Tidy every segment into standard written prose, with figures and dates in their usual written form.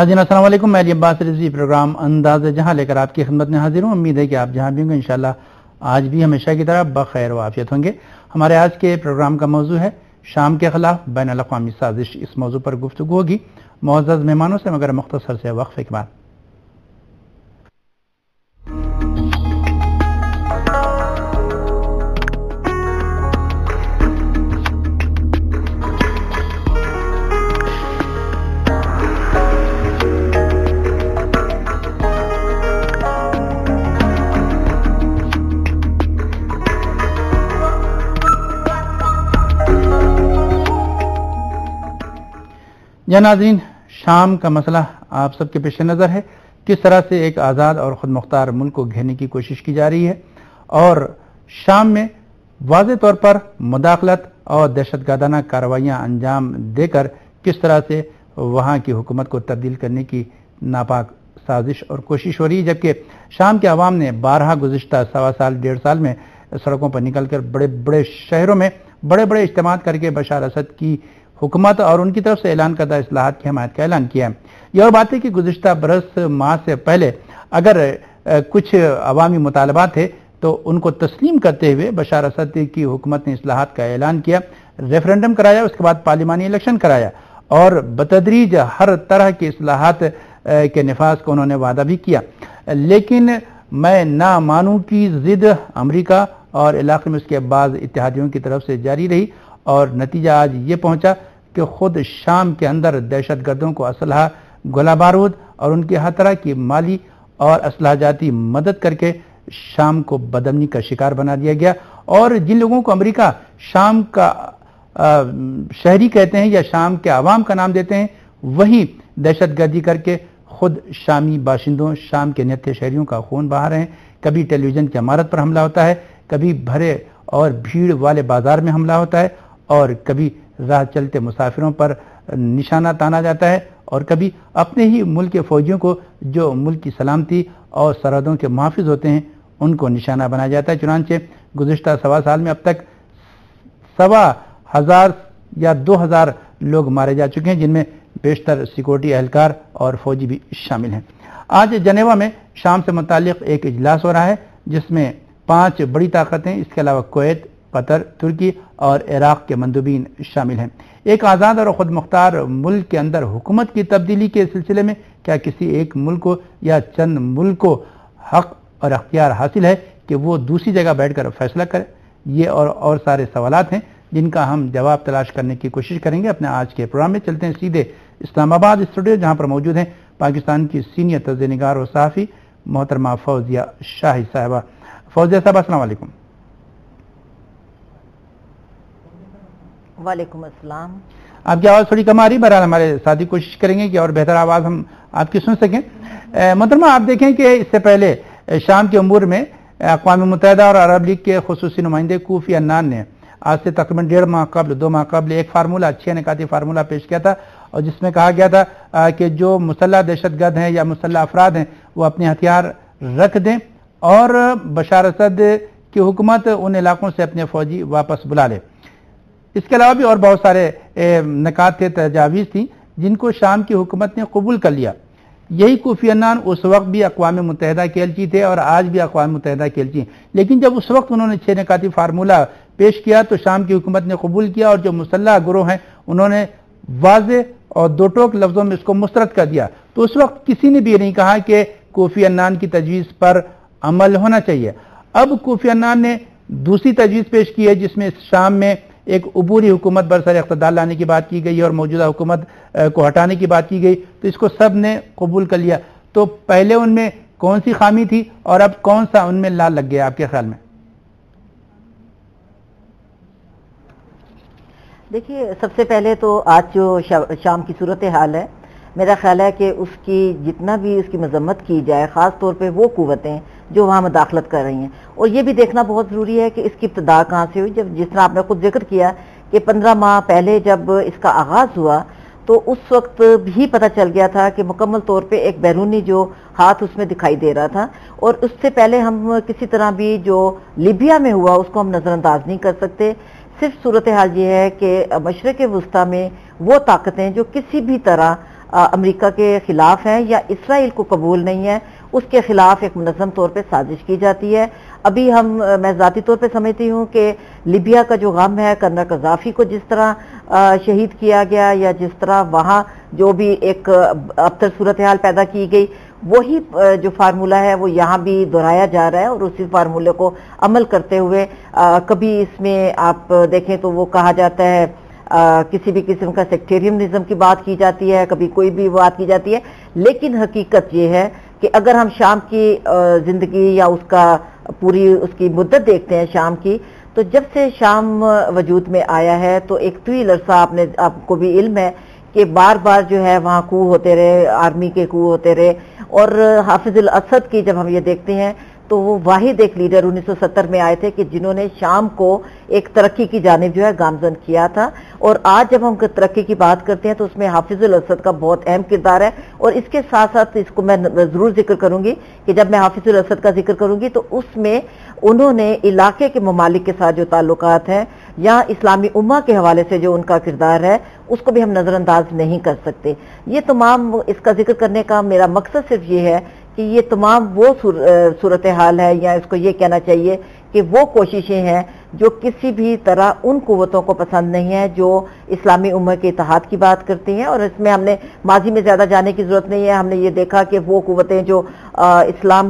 ناظرین السلام علیکم، میں علی عباس رضوی پروگرام انداز جہاں لے کر آپ کی خدمت میں حاضر ہوں۔ امید ہے کہ آپ جہاں بھی ہوں گے انشاءاللہ آج بھی ہمیشہ کی طرح بخیر و عافیت ہوں گے۔ ہمارے آج کے پروگرام کا موضوع ہے شام کے خلاف بین الاقوامی سازش۔ اس موضوع پر گفتگو ہوگی معزز مہمانوں سے، مگر مختصر سے وقفے کے بعد۔ ناظرین، شام کا مسئلہ آپ سب کے پیش نظر ہے۔ کس طرح سے ایک آزاد اور خود مختار ملک کو گھیرنے کی کوشش کی جا رہی ہے، اور شام میں واضح طور پر مداخلت اور دہشت گردانہ کارروائیاں انجام دے کر کس طرح سے وہاں کی حکومت کو تبدیل کرنے کی ناپاک سازش اور کوشش ہو رہی ہے، جبکہ شام کے عوام نے بارہا گزشتہ سوا سال ڈیڑھ سال میں سڑکوں پر نکل کر بڑے بڑے شہروں میں بڑے بڑے اجتماعات کر کے بشار اسد کی حکومت اور ان کی طرف سے اعلان کردہ اصلاحات کی حمایت کا اعلان کیا ہے۔ یہ اور بات ہے کہ گزشتہ برس ماہ سے پہلے اگر کچھ عوامی مطالبات تھے تو ان کو تسلیم کرتے ہوئے بشار اسد کی حکومت نے اصلاحات کا اعلان کیا، ریفرنڈم کرایا، اس کے بعد پارلیمانی الیکشن کرایا، اور بتدریج ہر طرح کی اصلاحات کے نفاذ کو انہوں نے وعدہ بھی کیا۔ لیکن میں نہ مانوں کی ضد امریکہ اور علاقے میں اس کے بعض اتحادیوں کی طرف سے جاری رہی، اور نتیجہ آج یہ پہنچا کہ خود شام کے اندر دہشت گردوں کو اسلحہ، گولہ بارود اور ان کی ہر طرح کی مالی اور اسلحہ جاتی مدد کر کے شام کو بدامنی کا شکار بنا دیا گیا، اور جن لوگوں کو امریکہ شام کا شہری کہتے ہیں یا شام کے عوام کا نام دیتے ہیں، وہی دہشت گردی کر کے خود شامی باشندوں، شام کے نہتے شہریوں کا خون بہا رہے ہیں۔ کبھی ٹیلی ویژن کی عمارت پر حملہ ہوتا ہے، کبھی بھرے اور بھیڑ والے بازار میں حملہ ہوتا ہے، اور کبھی راہ چلتے مسافروں پر نشانہ تانا جاتا ہے، اور کبھی اپنے ہی ملک کے فوجیوں کو جو ملک کی سلامتی اور سرحدوں کے محافظ ہوتے ہیں ان کو نشانہ بنایا جاتا ہے۔ چنانچہ گزشتہ سوا سال میں اب تک 1,000 یا 2,000 لوگ مارے جا چکے ہیں، جن میں بیشتر سیکورٹی اہلکار اور فوجی بھی شامل ہیں۔ آج جنیوا میں شام سے متعلق ایک اجلاس ہو رہا ہے جس میں 5 بڑی طاقتیں، اس کے علاوہ کویت، قطر، ترکی اور عراق کے مندوبین شامل ہیں۔ ایک آزاد اور خود مختار ملک کے اندر حکومت کی تبدیلی کے سلسلے میں کیا کسی ایک ملک کو یا چند ملک کو حق اور اختیار حاصل ہے کہ وہ دوسری جگہ بیٹھ کر فیصلہ کرے؟ یہ اور سارے سوالات ہیں جن کا ہم جواب تلاش کرنے کی کوشش کریں گے اپنے آج کے پروگرام میں۔ چلتے ہیں سیدھے اسلام آباد اسٹوڈیو، جہاں پر موجود ہیں پاکستان کی سینئر تجزیہ نگار اور صحافی محترمہ فوزیہ شاہی صاحبہ۔ فوزیہ صاحبہ السلام علیکم۔ وعلیکم السلام۔ آپ کی آواز تھوڑی کم آ رہی، بہرحال ہمارے ساتھی کوشش کریں گے کہ اور بہتر آواز ہم آپ کی سن سکیں۔ محترمہ، آپ دیکھیں کہ اس سے پہلے شام کے امور میں اقوام متحدہ اور عرب لیگ کے خصوصی نمائندے کوفی عنان نے آج سے تقریباً 1.5 ماہ قبل 2 ماہ قبل ایک فارمولہ، 6 نکاتی فارمولہ پیش کیا تھا، اور جس میں کہا گیا تھا کہ جو مسلح دہشت گرد ہیں یا مسلح افراد ہیں وہ اپنے ہتھیار رکھ دیں، اور بشار اسد کی حکومت ان علاقوں سے اپنے فوجی واپس بلا لے۔ اس کے علاوہ بھی اور بہت سارے نکات تھے، تجاویز تھیں جن کو شام کی حکومت نے قبول کر لیا۔ یہی کوفی عنان اس وقت بھی اقوام متحدہ کے ایلچی تھے اور آج بھی اقوام متحدہ کے ایلچی ہیں، لیکن جب اس وقت انہوں نے 6 نکاتی فارمولہ پیش کیا تو شام کی حکومت نے قبول کیا، اور جو مسلح گروہ ہیں انہوں نے واضح اور دو ٹوک لفظوں میں اس کو مسترد کر دیا۔ تو اس وقت کسی نے بھی یہ نہیں کہا کہ کوفی عنان کی تجویز پر عمل ہونا چاہیے۔ اب کوفی عنان نے دوسری تجویز پیش کی ہے جس میں شام میں ایک عبوری حکومت برسر اقتدار لانے کی بات کی گئی اور موجودہ حکومت کو ہٹانے کی بات کی گئی، تو اس کو سب نے قبول کر لیا۔ تو پہلے ان میں کون سی خامی تھی اور اب کون سا ان میں لال لگ گیا آپ کے خیال میں؟ دیکھیے، سب سے پہلے تو آج جو شام کی صورتحال ہے، میرا خیال ہے کہ اس کی جتنا بھی اس کی مذمت کی جائے، خاص طور پہ وہ قوتیں جو وہاں مداخلت کر رہی ہیں، اور یہ بھی دیکھنا بہت ضروری ہے کہ اس کی ابتدا کہاں سے ہوئی۔ جس طرح آپ نے خود ذکر کیا کہ 15 ماہ پہلے جب اس کا آغاز ہوا تو اس وقت بھی پتہ چل گیا تھا کہ مکمل طور پہ ایک بیرونی جو ہاتھ اس میں دکھائی دے رہا تھا، اور اس سے پہلے ہم کسی طرح بھی جو لیبیا میں ہوا اس کو ہم نظر انداز نہیں کر سکتے۔ صرف صورتحال یہ ہے کہ مشرق وسطیٰ میں وہ طاقتیں جو کسی بھی طرح امریکہ کے خلاف ہیں یا اسرائیل کو قبول نہیں ہے، اس کے خلاف ایک منظم طور پہ سازش کی جاتی ہے۔ ابھی میں ذاتی طور پہ سمجھتی ہوں کہ لیبیا کا جو غم ہے، کرنل قذافی کو جس طرح شہید کیا گیا یا جس طرح وہاں جو بھی ایک ابتر صورتحال پیدا کی گئی، وہی جو فارمولہ ہے وہ یہاں بھی دہرایا جا رہا ہے، اور اسی فارمولے کو عمل کرتے ہوئے کبھی اس میں آپ دیکھیں تو وہ کہا جاتا ہے کسی بھی قسم کا سیکٹیرینزم کی بات کی جاتی ہے، کبھی کوئی بھی بات کی جاتی ہے، لیکن حقیقت یہ ہے کہ اگر ہم شام کی زندگی یا اس کا پوری اس کی مدت دیکھتے ہیں شام کی، تو جب سے شام وجود میں آیا ہے تو ایک طویل عرصہ آپ کو بھی علم ہے کہ بار بار جو ہے وہاں کو ہوتے رہے، آرمی کے کو ہوتے رہے، اور حافظ الاسد کی جب ہم یہ دیکھتے ہیں تو وہ واحد ایک لیڈر 1970 میں آئے تھے کہ جنہوں نے شام کو ایک ترقی کی جانب جو ہے گامزن کیا تھا، اور آج جب ہم ترقی کی بات کرتے ہیں تو اس میں حافظ الاسد کا بہت اہم کردار ہے۔ اور اس کے ساتھ ساتھ اس کو میں ضرور ذکر کروں گی کہ جب میں حافظ الاسد کا ذکر کروں گی تو اس میں انہوں نے علاقے کے ممالک کے ساتھ جو تعلقات ہیں یا اسلامی امہ کے حوالے سے جو ان کا کردار ہے اس کو بھی ہم نظر انداز نہیں کر سکتے۔ یہ تمام اس کا ذکر کرنے کا میرا مقصد صرف یہ ہے کہ یہ تمام وہ صورتحال ہے، یا اس کو یہ کہنا چاہیے کہ وہ کوششیں ہیں جو کسی بھی طرح ان قوتوں کو پسند نہیں ہے جو اسلامی امت کے اتحاد کی بات کرتی ہیں۔ اور اس میں ہم نے ماضی میں زیادہ جانے کی ضرورت نہیں ہے، ہم نے یہ دیکھا کہ وہ قوتیں جو اسلام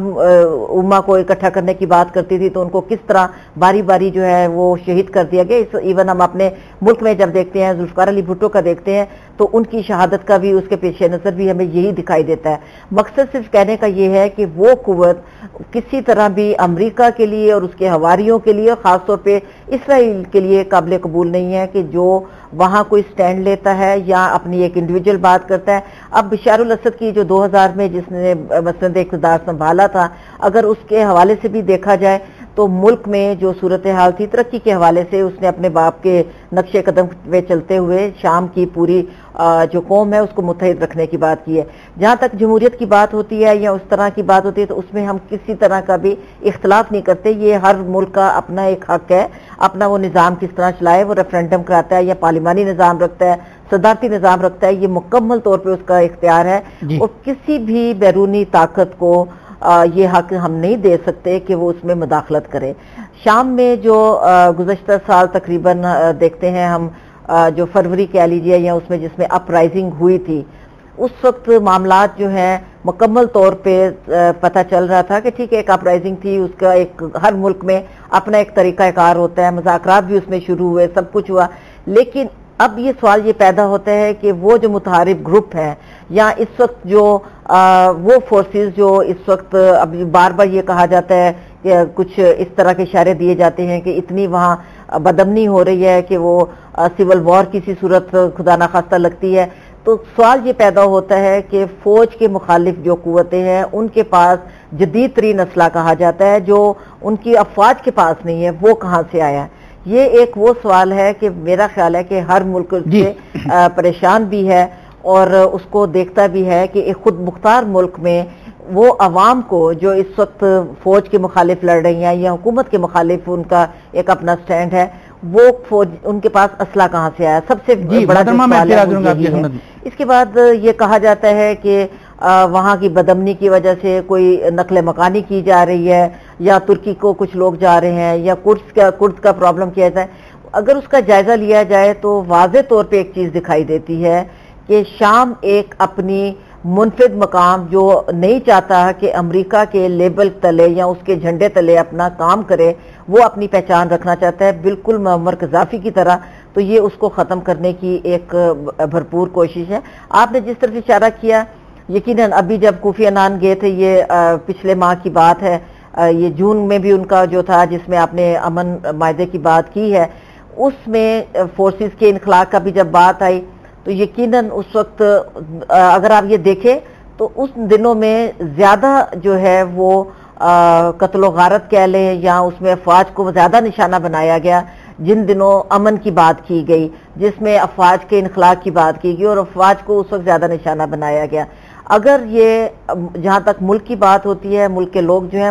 امت کو اکٹھا کرنے کی بات کرتی تھی تو ان کو کس طرح باری باری جو ہے وہ شہید کر دیا گیا۔ ایون ہم اپنے ملک میں جب دیکھتے ہیں ذوالفقار علی بھٹو کا دیکھتے ہیں تو ان کی شہادت کا بھی اس کے پیش نظر بھی ہمیں یہی دکھائی دیتا ہے۔ مقصد صرف کہنے کا یہ ہے کہ وہ قوت کسی طرح بھی امریکہ کے لیے اور اس کے حواریوں کے لیے، خاص طور پہ اسرائیل کے لیے قابل قبول نہیں ہے کہ جو وہاں کوئی سٹینڈ لیتا ہے یا اپنی ایک انڈیویجول بات کرتا ہے۔ اب بشار الاسد کی جو 2000 میں جس نے مسند اقتدار سنبھالا تھا، اگر اس کے حوالے سے بھی دیکھا جائے تو ملک میں جو صورتحال تھی ترقی کے حوالے سے اس نے اپنے باپ کے نقش قدم پہ چلتے ہوئے شام کی پوری جو قوم ہے اس کو متحد رکھنے کی بات کی ہے۔ جہاں تک جمہوریت کی بات ہوتی ہے یا اس طرح کی بات ہوتی ہے تو اس میں ہم کسی طرح کا بھی اختلاف نہیں کرتے، یہ ہر ملک کا اپنا ایک حق ہے، اپنا وہ نظام کس طرح چلائے، وہ ریفرینڈم کراتا ہے یا پارلیمانی نظام رکھتا ہے، صدارتی نظام رکھتا ہے، یہ مکمل طور پہ اس کا اختیار ہے، اور کسی بھی بیرونی طاقت کو یہ حق ہم نہیں دے سکتے کہ وہ اس میں مداخلت کرے۔ شام میں جو گزشتہ سال تقریباً دیکھتے ہیں ہم جو فروری کہہ لیجیے یا اس میں جس میں اپ رائزنگ ہوئی تھی، اس وقت معاملات جو ہیں مکمل طور پہ پتہ چل رہا تھا کہ ٹھیک ہے ایک اپ رائزنگ تھی، اس کا ایک ہر ملک میں اپنا ایک طریقہ کار ہوتا ہے، مذاکرات بھی اس میں شروع ہوئے، سب کچھ ہوا، لیکن اب یہ سوال یہ پیدا ہوتا ہے کہ وہ جو متحارب گروپ ہے یا اس وقت جو وہ فورسز جو اس وقت اب بار بار یہ کہا جاتا ہے کہ کچھ اس طرح کے اشارے دیے جاتے ہیں کہ اتنی وہاں بدامنی ہو رہی ہے کہ وہ سول وار کی سی صورت خدا نخواستہ لگتی ہے، تو سوال یہ پیدا ہوتا ہے کہ فوج کے مخالف جو قوتیں ہیں ان کے پاس جدید ترین اسلحہ کہا جاتا ہے جو ان کی افواج کے پاس نہیں ہے، وہ کہاں سے آیا ہے؟ یہ ایک وہ سوال ہے کہ میرا خیال ہے کہ ہر ملک سے پریشان بھی ہے اور اس کو دیکھتا بھی ہے کہ ایک خود مختار ملک میں وہ عوام کو جو اس وقت فوج کے مخالف لڑ رہی ہیں یا حکومت کے مخالف ان کا ایک اپنا سٹینڈ ہے، وہ فوج ان کے پاس اسلحہ کہاں سے آیا؟ سب سے بڑا سوال ہے۔ اس کے بعد یہ کہا جاتا ہے کہ وہاں کی بدامنی کی وجہ سے کوئی نقل مکانی کی جا رہی ہے یا ترکی کو کچھ لوگ جا رہے ہیں یا کرد کا پرابلم کیا جاتا ہے۔ اگر اس کا جائزہ لیا جائے تو واضح طور پہ ایک چیز دکھائی دیتی ہے کہ شام ایک اپنی منفرد مقام جو نہیں چاہتا کہ امریکہ کے لیبل تلے یا اس کے جھنڈے تلے اپنا کام کرے، وہ اپنی پہچان رکھنا چاہتا ہے بالکل معمر قذافی کی طرح، تو یہ اس کو ختم کرنے کی ایک بھرپور کوشش ہے۔ آپ نے جس طرف اشارہ کیا، یقیناً ابھی جب کوفی عنان گئے تھے، یہ پچھلے ماہ کی بات ہے، یہ جون میں بھی ان کا جو تھا جس میں آپ نے امن معاہدے کی بات کی ہے، اس میں فورسز کے انخلاء کا بھی جب بات آئی تو یقیناً اس وقت اگر آپ یہ دیکھیں تو اس دنوں میں زیادہ جو ہے وہ قتل و غارت کہہ لیں یا اس میں افواج کو زیادہ نشانہ بنایا گیا، جن دنوں امن کی بات کی گئی، جس میں افواج کے انخلاء کی بات کی گئی اور افواج کو اس وقت زیادہ نشانہ بنایا گیا۔ اگر یہ جہاں تک ملک کی بات ہوتی ہے، ملک کے لوگ جو ہیں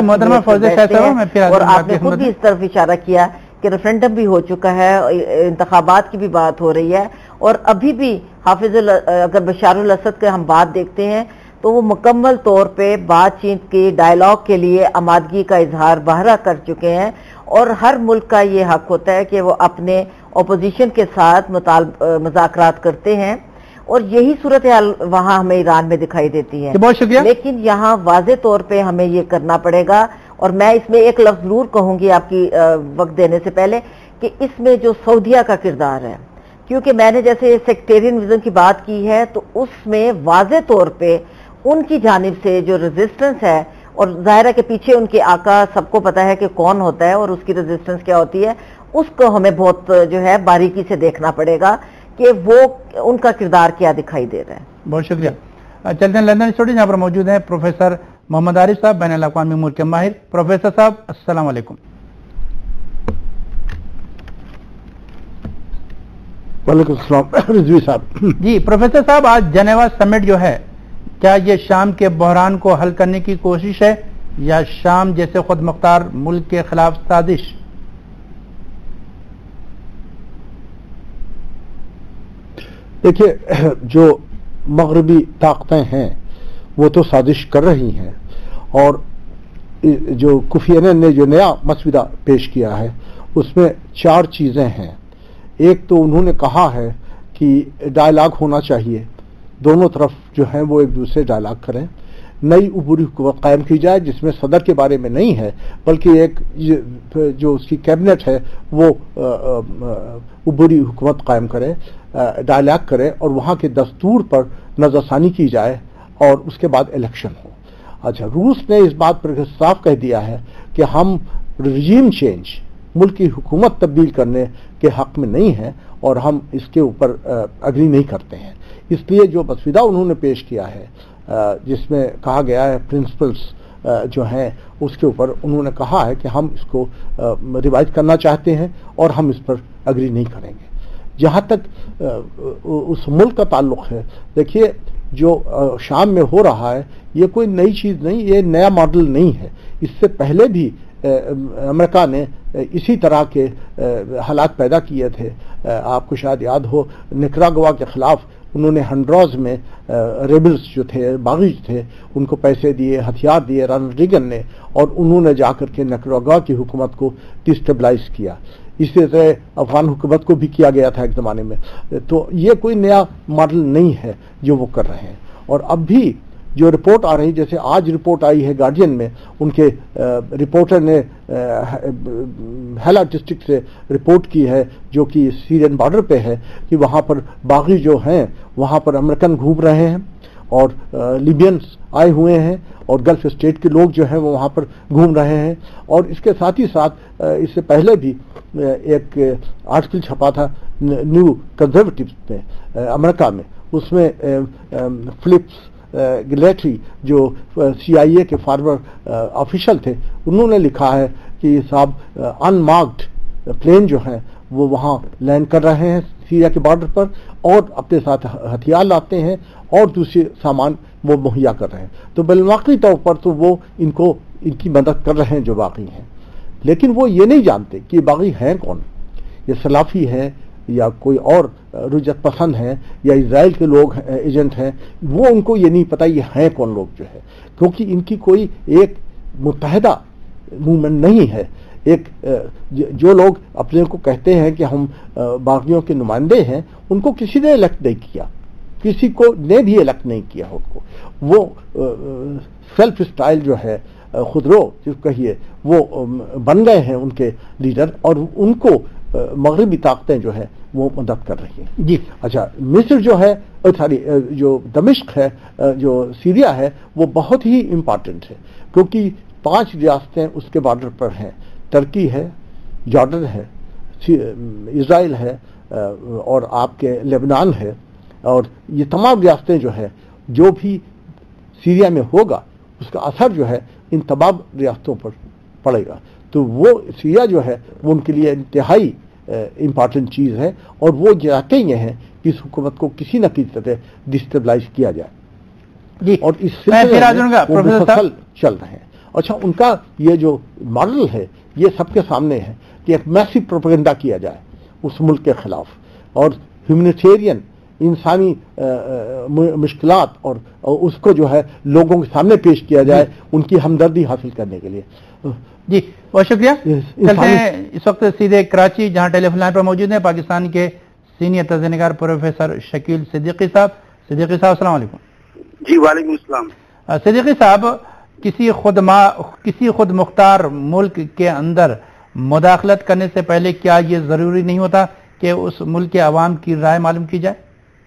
مذاکرات اور آپ نے خود بھی اس طرف اشارہ کیا کہ ریفرینڈم بھی ہو چکا ہے، انتخابات کی بھی بات ہو رہی ہے، اور ابھی بھی اگر بشار الاسد کے ہم بات دیکھتے ہیں تو وہ مکمل طور پہ بات چیت کی ڈائلاگ کے لیے آمادگی کا اظہار بہرا کر چکے ہیں، اور ہر ملک کا یہ حق ہوتا ہے کہ وہ اپنے اپوزیشن کے ساتھ مذاکرات کرتے ہیں، اور یہی صورتحال وہاں ہمیں ایران میں دکھائی دیتی ہے۔ بہت شکریہ۔ لیکن یہاں واضح طور پہ ہمیں یہ کرنا پڑے گا، اور میں اس میں ایک لفظ ضرور کہوں گی آپ کی وقت دینے سے پہلے، کہ اس میں جو سعودیہ کا کردار ہے، کیونکہ میں نے جیسے سیکٹیرینزم کی بات کی ہے تو اس میں واضح طور پہ ان کی جانب سے جو ریزسٹنس ہے، اور ظاہر ہے کہ پیچھے ان کے آقا سب کو پتا ہے کہ کون ہوتا ہے اور اس کی ریزسٹنس کیا ہوتی ہے، اس کو ہمیں بہت جو ہے باریکی سے دیکھنا پڑے گا کہ وہ ان کا کردار کیا دکھائی دے رہا ہے۔ بہت شکریہ۔ چلتے ہیں لندن اسٹوڈیو، یہاں پر موجود ہیں پروفیسر محمد عارف صاحب، بین الاقوامی امور کے ماہر۔ پروفیسر صاحب السلام علیکم۔ وعلیکم السلام رضوی صاحب۔ جی پروفیسر صاحب، آج جنیوا سمٹ جو ہے، کیا یہ شام کے بحران کو حل کرنے کی کوشش ہے یا شام جیسے خود مختار ملک کے خلاف سازش؟ دیکھیے، جو مغربی طاقتیں ہیں وہ تو سازش کر رہی ہیں، اور جو کوفی عنان نے جو نیا مسودہ پیش کیا ہے اس میں 4 چیزیں ہیں۔ ایک تو انہوں نے کہا ہے کہ ڈائلاگ ہونا چاہیے، دونوں طرف جو ہیں وہ ایک دوسرے ڈائلاگ کریں، نئی عبوری حکومت قائم کی جائے جس میں صدر کے بارے میں نہیں ہے بلکہ ایک جو اس کی کیبنٹ ہے وہ عبوری حکومت قائم کرے، ڈائلاگ کرے، اور وہاں کے دستور پر نظر ثانی کی جائے، اور اس کے بعد الیکشن ہو۔ اچھا، روس نے اس بات پر صاف کہہ دیا ہے کہ ہم رجیم چینج، ملک کی حکومت تبدیل کرنے کے حق میں نہیں ہیں، اور ہم اس کے اوپر اگری نہیں کرتے ہیں۔ اس لیے جو مسودہ انہوں نے پیش کیا ہے جس میں کہا گیا ہے پرنسپلز جو ہیں، اس کے اوپر انہوں نے کہا ہے کہ ہم اس کو ریوائز کرنا چاہتے ہیں اور ہم اس پر اگری نہیں کریں گے۔ جہاں تک اس ملک کا تعلق ہے، دیکھیے جو شام میں ہو رہا ہے یہ کوئی نئی چیز نہیں، یہ نیا ماڈل نہیں ہے۔ اس سے پہلے بھی امریکہ نے اسی طرح کے حالات پیدا کیے تھے۔ آپ کو شاید یاد ہو، نکراگوا کے خلاف انہوں نے ہنڈراز میں ریبلز جو تھے، باغی تھے، ان کو پیسے دیے، ہتھیار دیے رونالڈ ریگن نے، اور انہوں نے جا کر کے نکراگوا کی حکومت کو ڈسٹیبلائز کیا۔ اسی طرح افغان حکومت کو بھی کیا گیا تھا ایک زمانے میں۔ تو یہ کوئی نیا ماڈل نہیں ہے جو وہ کر رہے ہیں۔ اور اب بھی جو رپورٹ آ رہی، جیسے آج رپورٹ آئی ہے گارڈین میں، ان کے رپورٹر نے ہیلا ڈسٹرکٹ سے رپورٹ کی ہے جو کہ سیرین بارڈر پہ ہے، کہ وہاں پر باغی جو ہیں وہاں پر امریکن گھوم رہے ہیں، اور لیبینس آئے ہوئے ہیں، اور گلف اسٹیٹ کے لوگ جو ہیں وہ وہاں پر گھوم رہے ہیں۔ اور اس کے ساتھ ہی ساتھ اس سے پہلے بھی ایک آرٹیکل چھپا تھا نیو کنزرویٹوز میں امریکہ میں، اس میں فلپس گلیٹری جو سی آئی اے کے فارورڈ آفیشل تھے، انہوں نے لکھا ہے کہ یہ صاحب ان مارکڈ پلین جو ہیں وہ وہاں لینڈ کر رہے ہیں سیریا کے بارڈر پر، اور اپنے ساتھ ہتھیار لاتے ہیں اور دوسرے سامان وہ مہیا کر رہے ہیں۔ تو بالواقعی طور پر تو وہ ان کی مدد کر رہے ہیں جو باغی ہیں، لیکن وہ یہ نہیں جانتے کہ یہ باغی ہیں کون، یہ سلافی ہیں یا کوئی اور رجعت پسند ہیں یا اسرائیل کے لوگ ایجنٹ ہیں۔ وہ ان کو یہ نہیں پتہ یہ ہیں کون لوگ جو ہے، کیونکہ ان کی کوئی ایک متحدہ موومنٹ نہیں ہے۔ ایک جو لوگ اپنے کو کہتے ہیں کہ ہم باغیوں کے نمائندے ہیں، ان کو کسی نے الیکٹ نہیں کیا، کسی کو نے بھی الیکٹ نہیں کیا ان کو۔ وہ سیلف اسٹائل جو ہے خودرو جس کہیے وہ بن گئے ہیں ان کے لیڈر، اور ان کو مغربی طاقتیں جو ہے وہ مدد کر رہی ہیں۔ جی اچھا، مصر جو ہے جو دمشق ہے، جو سیریا ہے، وہ بہت ہی امپارٹنٹ ہے، کیونکہ 5 ریاستیں اس کے بارڈر پر ہیں، ترکی ہے، جارڈن ہے، اسرائیل ہے، اور آپ کے لبنان ہے، اور یہ تمام ریاستیں جو ہے جو بھی سیریا میں ہوگا اس کا اثر جو ہے ان تمام ریاستوں پر پڑے گا۔ تو وہ سیریا جو ہے وہ ان کے لیے انتہائی امپارٹنٹ چیز ہے، اور وہ چاہتے یہ ہیں کہ اس حکومت کو کسی نہ کسی طرح ڈسٹیبلائز کیا جائے، جی اور اس میں پھر آ سلسلے جاؤں میں گا وہ پروفیسر صاحب۔ مسلسل چل رہے ہیں۔ اچھا، ان کا یہ جو ماڈل ہے یہ سب کے سامنے ہے کہ ایک میسو پروپیگنڈا کیا جائے اس ملک کے خلاف، اور ہیومینیٹیرین इंसानी मुश्किलात और उसको जो है लोगों के सामने पेश किया जाए उनकी हमदर्दी हासिल करने के लिए। जी बहुत शुक्रिया। चलते हैं इस वक्त सीधे कराची, जहां टेलीफोन लाइन पर मौजूद हैं पाकिस्तान के सीनियर तर्जुमेगार प्रोफेसर शकील सिद्दीकी साहब। सिद्दीकी साहब अस्सलाम वालेकुम। जी वालेकुम अस्सलाम। सिद्दीकी साहब, किसी खुद मुख्तार मुल्क के अंदर मुदाखलत करने से पहले क्या ये जरूरी नहीं होता कि उस मुल्क के अवाम की राय मालूम की जाए?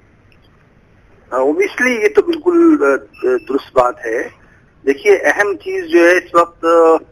ओबियसली ये तो बिल्कुल दुरुस्त बात है। देखिए, अहम चीज जो है इस वक्त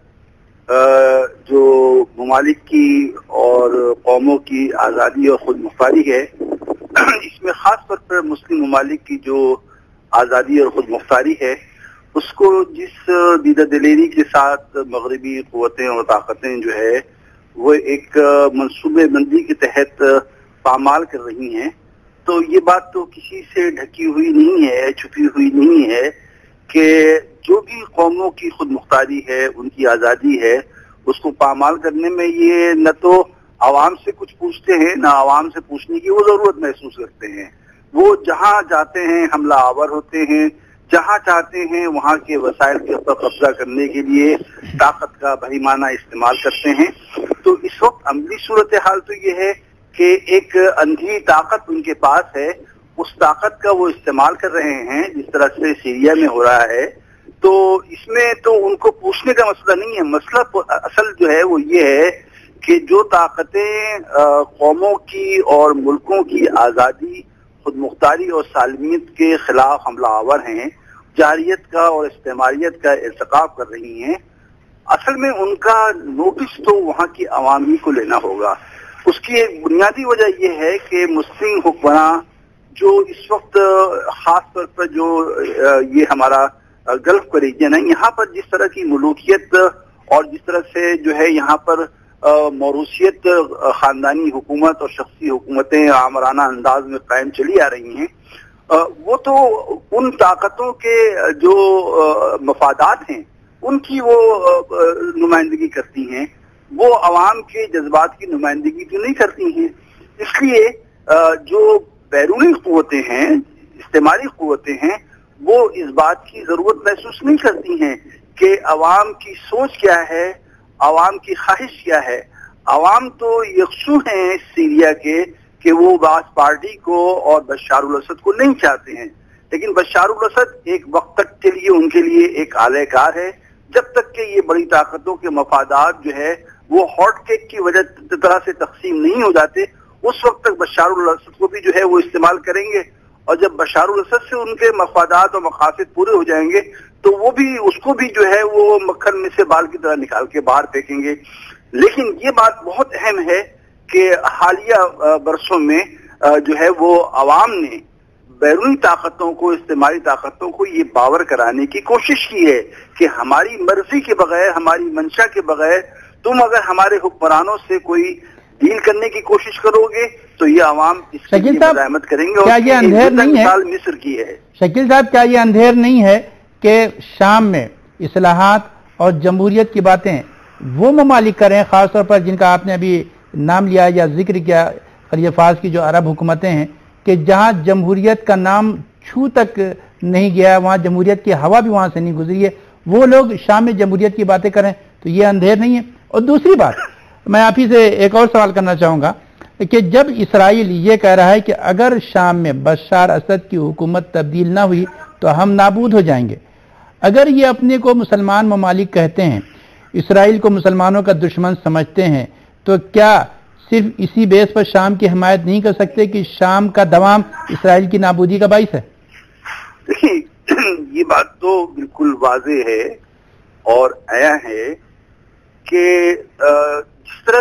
जो ममालिक की और कौमों की आज़ादी और खुद मुख्तारी है, इसमें खास तौर पर मुस्लिम ममालिक की जो आज़ादी और खुद मुख्तारी है उसको जिस दीदा दिलेरी के साथ मगरबी क़ुव्वतें और ताकतें जो है वो एक मंसूबे बंदी के तहत पामाल कर रही हैं, तो ये बात तो किसी से ढकी हुई नहीं है, छुपी हुई नहीं है कि जो भी कौमों की खुद मुख्तारी है, उनकी आज़ादी है, उसको पामाल करने में ये न तो आवाम से कुछ पूछते हैं, न आवाम से पूछने की वो जरूरत महसूस करते हैं। वो जहां जाते हैं हमला आवर होते हैं, जहां चाहते हैं वहां के वसाइल के ऊपर कब्जा करने के लिए ताकत का बहिमाना इस्तेमाल करते हैं। तो इस वक्त अमली सूरत हाल तो ये है कि एक अंधी ताकत उनके पास है, उस ताकत का वो इस्तेमाल कर रहे हैं जिस तरह से सीरिया में हो रहा है। तो इसमें तो उनको पूछने का मसला नहीं है, मसला असल जो है वो ये है कि जो ताकतें कौमों की और मुल्कों की आज़ादी, खुद मुख्तारी और सालमियत के खिलाफ हमला आवर हैं, जारियत का और इस्तेमारियत का इर्तिकाब कर रही हैं, असल में उनका नोटिस तो वहाँ की अवामी को लेना होगा। उसकी एक बुनियादी वजह यह है कि मुस्लिम हुक्मरान जो इस वक्त खास तौर पर जो ये हमारा गल्फ का रीजन है, यहाँ पर जिस तरह की मुल्कियत और जिस तरह से जो है यहाँ पर मौरूसियत, खानदानी हुकूमत और शख्सी हुकूमतें आमराना अंदाज में कायम चली आ रही हैं, वो तो उन ताकतों के जो मफादात हैं उनकी वो नुमाइंदगी करती हैं, वो अवाम के जज्बात की नुमाइंदगी तो नहीं करती हैं। इसलिए जो बैरूनी क़ुव्वतें हैं, इस्तेमाली क़ुव्वतें हैं, वो इस बात की जरूरत महसूस नहीं करती हैं कि अवाम की सोच क्या है, अवाम की ख्वाहिश क्या है। अवाम तो यकसू हैं सीरिया के कि वो बास पार्टी को और बशारुल असद को नहीं चाहते हैं, लेकिन बशारुल असद एक वक्त तक के लिए उनके लिए एक आलेकार है। जब तक कि ये बड़ी ताकतों के मफादात जो है वो हॉट केक की वजह तरह से तकसीम नहीं हो जाते, उस वक्त तक बशारुल असद को भी जो है वो इस्तेमाल करेंगे, और जब बशारुल असद से उनके मफादात और मकासद पूरे हो जाएंगे तो वो भी उसको भी जो है वो मक्खन में से बाल की तरह निकाल के बाहर फेंकेंगे। लेकिन ये बात बहुत अहम है कि हालिया बरसों में जो है वो अवाम ने बैरूनी ताकतों को, इस्तेमाली ताकतों को ये बावर कराने की कोशिश की है कि हमारी मर्जी के बगैर, हमारी मंशा के बगैर तुम अगर हमारे हुक्मरानों से कोई डील करने की कोशिश करोगे तो ये अवाम इसकी मज़ाहमत करेंगे। क्या ये अंधेर नहीं है? मिस्र की है शकील साहब, क्या ये अंधेर नहीं है कि शाम में इस्लाहात और जमहूरियत की बातें वो ममालिक करें, खासतौर पर जिनका आपने अभी नाम लिया या जिक्र किया, खलीज फारस की जो अरब हुकूमतें हैं, कि जहां जमहूरियत का नाम छू तक नहीं गया, वहां जमहूरियत की हवा भी वहां से नहीं गुजरी है, वो लोग शाम में जमहूरियत की बातें करें तो ये अंधेर नहीं है? और दूसरी बात, मैं आप ही से एक और सवाल करना चाहूंगा कि जब इसराइल ये कह रहा है कि अगर शाम में बशार असद की हुकूमत तब्दील ना हुई तो हम नाबूद हो जाएंगे, अगर ये अपने को मुसलमान ममालिक कहते हैं, इसराइल को मुसलमानों का दुश्मन समझते हैं, तो क्या सिर्फ इसी बेस पर शाम की हिमायत नहीं कर सकते कि शाम का दवाम इसराइल की नाबूदी का बाइस है? देखिए, ये बात तो बिल्कुल वाज़ेह है और आया है कि जिस तरह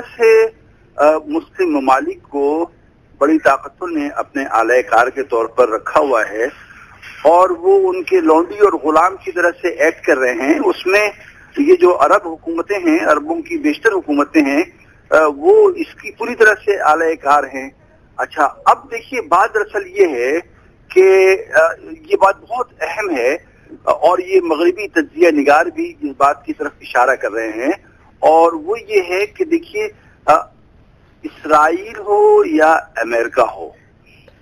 से मुस्लिम ममालिक को बड़ी ताकतों ने अपने आले कार के तौर पर रखा हुआ है और वो उनके लौंडी और गुलाम की तरह से एक्ट कर रहे हैं, उसमें ये जो अरब हुकूमतें हैं, अरबों की बेशतर हुकूमतें हैं, वो इसकी पूरी तरह से आले कार हैं। अच्छा, अब देखिए, बात दरअसल ये है कि ये बात बहुत अहम है और ये मगरबी तज्जिया निगार भी इस बात की तरफ इशारा कर रहे हैं, और वो ये है कि देखिए, इसराइल हो या अमेरिका हो,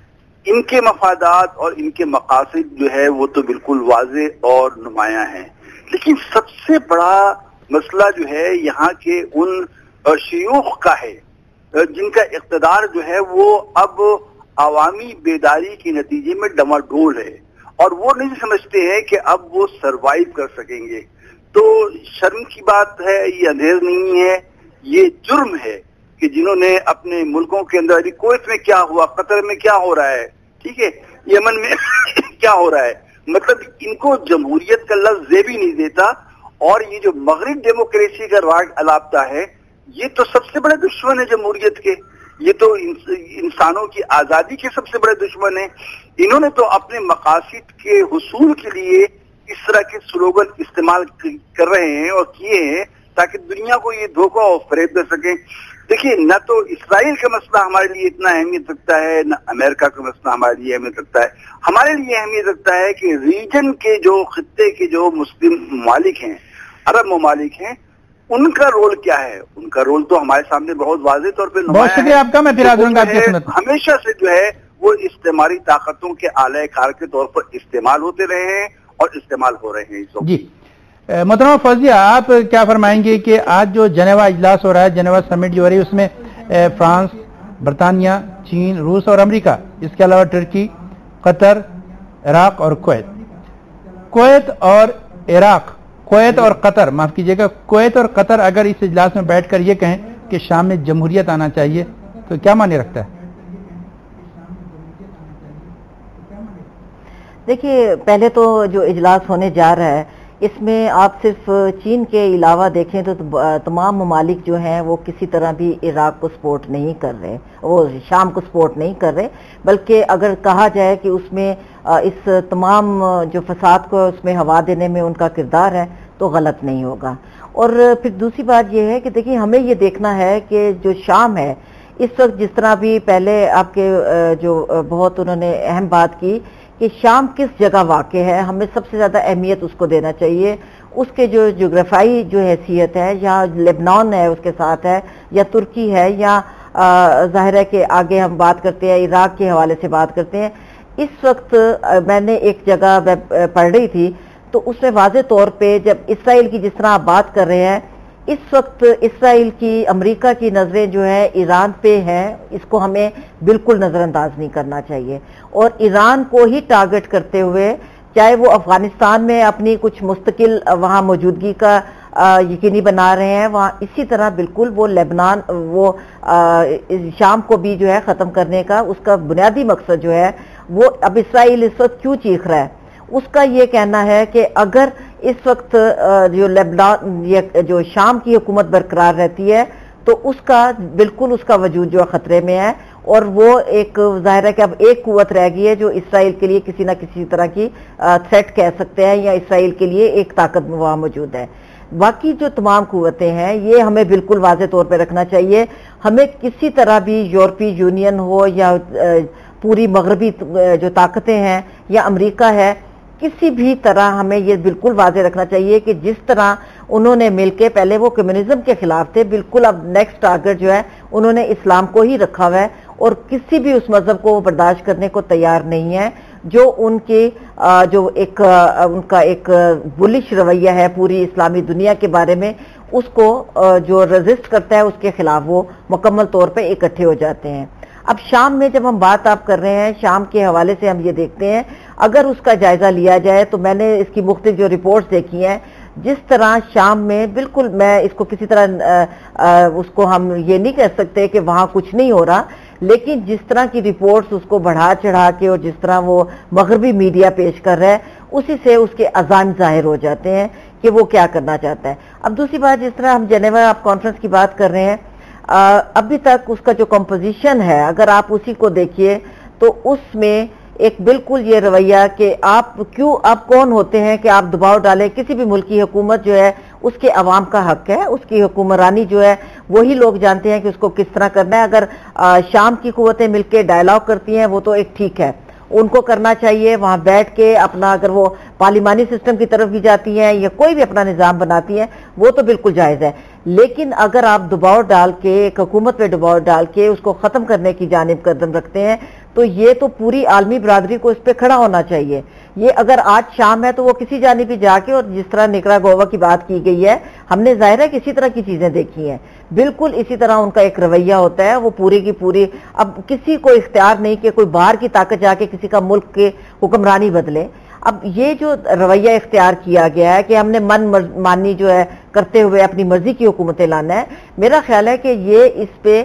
ان کے مفادات اور ان کے مقاصد جو ہے وہ تو بالکل واضح اور نمایاں ہیں، لیکن سب سے بڑا مسئلہ جو ہے یہاں کے ان شیوخ کا ہے جن کا اقتدار جو ہے وہ اب عوامی بیداری کے نتیجے میں ڈماڈول ہے، اور وہ نہیں سمجھتے ہیں کہ اب وہ سروائیو کر سکیں گے۔ تو شرم کی بات ہے، یہ اندھیر نہیں ہے، یہ جرم ہے کہ جنہوں نے اپنے ملکوں کے اندر، ابھی کویت میں کیا ہوا، قطر میں کیا ہو رہا ہے، ٹھیک ہے، یمن میں کیا ہو رہا ہے، مطلب ان کو جمہوریت کا لفظ زیب ہی نہیں دیتا، اور یہ جو مغرب ڈیموکریسی کا راگ الاپتا ہے یہ تو سب سے بڑے دشمن ہے جمہوریت کے، یہ تو انسانوں کی آزادی کے سب سے بڑے دشمن ہیں۔ انہوں نے تو اپنے مقاصد کے حصول کے لیے اس طرح کے سلوگن استعمال کر رہے ہیں اور کیے ہیں تاکہ دنیا کو یہ دھوکہ اور فریب دے سکیں۔ دیکھیے، نہ تو اسرائیل کا مسئلہ ہمارے لیے اتنا اہمیت رکھتا ہے، نہ امریکہ کا مسئلہ ہمارے لیے اہمیت رکھتا ہے۔ ہمارے لیے اہمیت رکھتا ہے کہ ریجن کے جو خطے کے جو مسلم ممالک ہیں، عرب ممالک ہیں، ان کا رول کیا ہے۔ ان کا رول تو ہمارے سامنے بہت واضح طور پہ بہت شکریہ آپ کا، میں پھر آدھوں گا آپ کی سنت۔ ہمیشہ سے جو ہے وہ استعماری طاقتوں کے آلہ کار کے طور پر استعمال ہوتے رہے ہیں اور استعمال ہو رہے ہیں اس وقت۔ جی محترمہ فوزیہ، آپ کیا فرمائیں گے کہ آج جو جنیوا اجلاس ہو رہا ہے، جنیوا سمٹ جو ہو رہی ہے، اس میں فرانس، برطانیہ، چین، روس اور امریکہ، اس کے علاوہ ترکی، قطر، عراق اور کویت اور قطر، معاف کیجیے گا، کویت اور قطر اگر اس اجلاس میں بیٹھ کر یہ کہیں کہ شام میں جمہوریت آنا چاہیے تو کیا معنی رکھتا ہے؟ دیکھیے، پہلے تو جو اجلاس ہونے جا رہا ہے اس میں آپ صرف چین کے علاوہ دیکھیں تو تمام ممالک جو ہیں وہ کسی طرح بھی عراق کو سپورٹ نہیں کر رہے، وہ شام کو سپورٹ نہیں کر رہے، بلکہ اگر کہا جائے کہ اس میں اس تمام جو فساد کو اس میں ہوا دینے میں ان کا کردار ہے تو غلط نہیں ہوگا۔ اور پھر دوسری بات یہ ہے کہ دیکھیں، ہمیں یہ دیکھنا ہے کہ جو شام ہے اس وقت، جس طرح بھی پہلے آپ کے جو بہت انہوں نے اہم بات کی کہ شام کس جگہ واقع ہے، ہمیں سب سے زیادہ اہمیت اس کو دینا چاہیے۔ اس کے جو جغرافیائی جو حیثیت ہے، یا لبنان ہے اس کے ساتھ ہے، یا ترکی ہے، یا ظاہر ہے کہ آگے ہم بات کرتے ہیں عراق کے حوالے سے بات کرتے ہیں۔ اس وقت میں نے ایک جگہ پڑھ رہی تھی تو اس میں واضح طور پہ جب اسرائیل کی جس طرح آپ بات کر رہے ہیں، اس وقت اسرائیل کی، امریکہ کی نظریں جو ہے ایران پہ ہیں، اس کو ہمیں بالکل نظر انداز نہیں کرنا چاہیے، اور ایران کو ہی ٹارگٹ کرتے ہوئے، چاہے وہ افغانستان میں اپنی کچھ مستقل وہاں موجودگی کا یقینی بنا رہے ہیں، وہاں اسی طرح بالکل وہ لبنان، وہ شام کو بھی جو ہے ختم کرنے کا اس کا بنیادی مقصد جو ہے وہ اب اسرائیل اس وقت کیوں چیخ رہا ہے، اس کا یہ کہنا ہے کہ اگر اس وقت جو لبنان، جو شام کی حکومت برقرار رہتی ہے تو اس کا بالکل اس کا وجود جو خطرے میں ہے، اور وہ ایک ظاہر ہے کہ اب ایک قوت رہ گئی ہے جو اسرائیل کے لیے کسی نہ کسی طرح کی تھریٹ کہہ سکتے ہیں، یا اسرائیل کے لیے ایک طاقت وہاں موجود ہے۔ باقی جو تمام قوتیں ہیں یہ ہمیں بالکل واضح طور پہ رکھنا چاہیے، ہمیں کسی طرح بھی یورپی یونین ہو یا پوری مغربی جو طاقتیں ہیں یا امریکہ ہے، کسی بھی طرح ہمیں یہ بالکل واضح رکھنا چاہیے کہ جس طرح انہوں نے مل کے، پہلے وہ کمیونزم کے خلاف تھے، بالکل اب نیکسٹ ٹارگٹ جو ہے انہوں نے اسلام کو ہی رکھا ہوا ہے، اور کسی بھی اس مذہب کو وہ برداشت کرنے کو تیار نہیں ہے جو ان کی جو ایک ان کا ایک بلش رویہ ہے پوری اسلامی دنیا کے بارے میں، اس کو جو ریزسٹ کرتا ہے اس کے خلاف وہ مکمل طور پہ اکٹھے ہو جاتے ہیں۔ اب شام میں جب ہم بات آپ کر رہے ہیں، شام کے حوالے سے ہم یہ دیکھتے ہیں، اگر اس کا جائزہ لیا جائے تو میں نے اس کی مختلف جو رپورٹس دیکھی ہیں، جس طرح شام میں بالکل، میں اس کو کسی طرح اس کو ہم یہ نہیں کہہ سکتے کہ وہاں کچھ نہیں ہو رہا، لیکن جس طرح کی رپورٹس اس کو بڑھا چڑھا کے اور جس طرح وہ مغربی میڈیا پیش کر رہا ہے، اسی سے اس کے عزائم ظاہر ہو جاتے ہیں کہ وہ کیا کرنا چاہتا ہے۔ اب دوسری بات، جس طرح ہم جنیوا آپ کانفرنس کی بات کر رہے ہیں، ابھی تک اس کا جو کمپوزیشن ہے، اگر آپ اسی کو دیکھیے تو اس میں ایک بالکل یہ رویہ کہ آپ کون ہوتے ہیں کہ آپ دباؤ ڈالیں، کسی بھی ملک کی حکومت جو ہے اس کے عوام کا حق ہے، اس کی حکمرانی جو ہے وہی لوگ جانتے ہیں کہ اس کو کس طرح کرنا ہے۔ اگر شام کی قوتیں مل کے ڈائلاگ کرتی ہیں وہ تو ایک ٹھیک ہے، ان کو کرنا چاہیے، وہاں بیٹھ کے اپنا، اگر وہ پارلیمانی سسٹم کی طرف بھی جاتی ہیں یا کوئی بھی اپنا نظام بناتی ہیں وہ تو بالکل جائز ہے، لیکن اگر آپ دباؤ ڈال کے، ایک حکومت پہ دباؤ ڈال کے اس کو ختم کرنے کی جانب قدم رکھتے ہیں تو یہ تو پوری عالمی برادری کو اس پہ کھڑا ہونا چاہیے. یہ اگر آج شام ہے تو وہ کسی جانب بھی جا کے, اور جس طرح نکراگوا کی بات کی گئی ہے, ہم نے ظاہر ہے کہ اسی طرح کی چیزیں دیکھی ہیں, بالکل اسی طرح ان کا ایک رویہ ہوتا ہے, وہ پوری کی پوری, اب کسی کو اختیار نہیں کہ کوئی باہر کی طاقت جا کے کسی کا ملک کے حکمرانی بدلے. اب یہ جو رویہ اختیار کیا گیا ہے کہ ہم نے من مانی جو ہے کرتے ہوئے اپنی مرضی کی حکومتیں لانا ہے, میرا خیال ہے کہ یہ اس پہ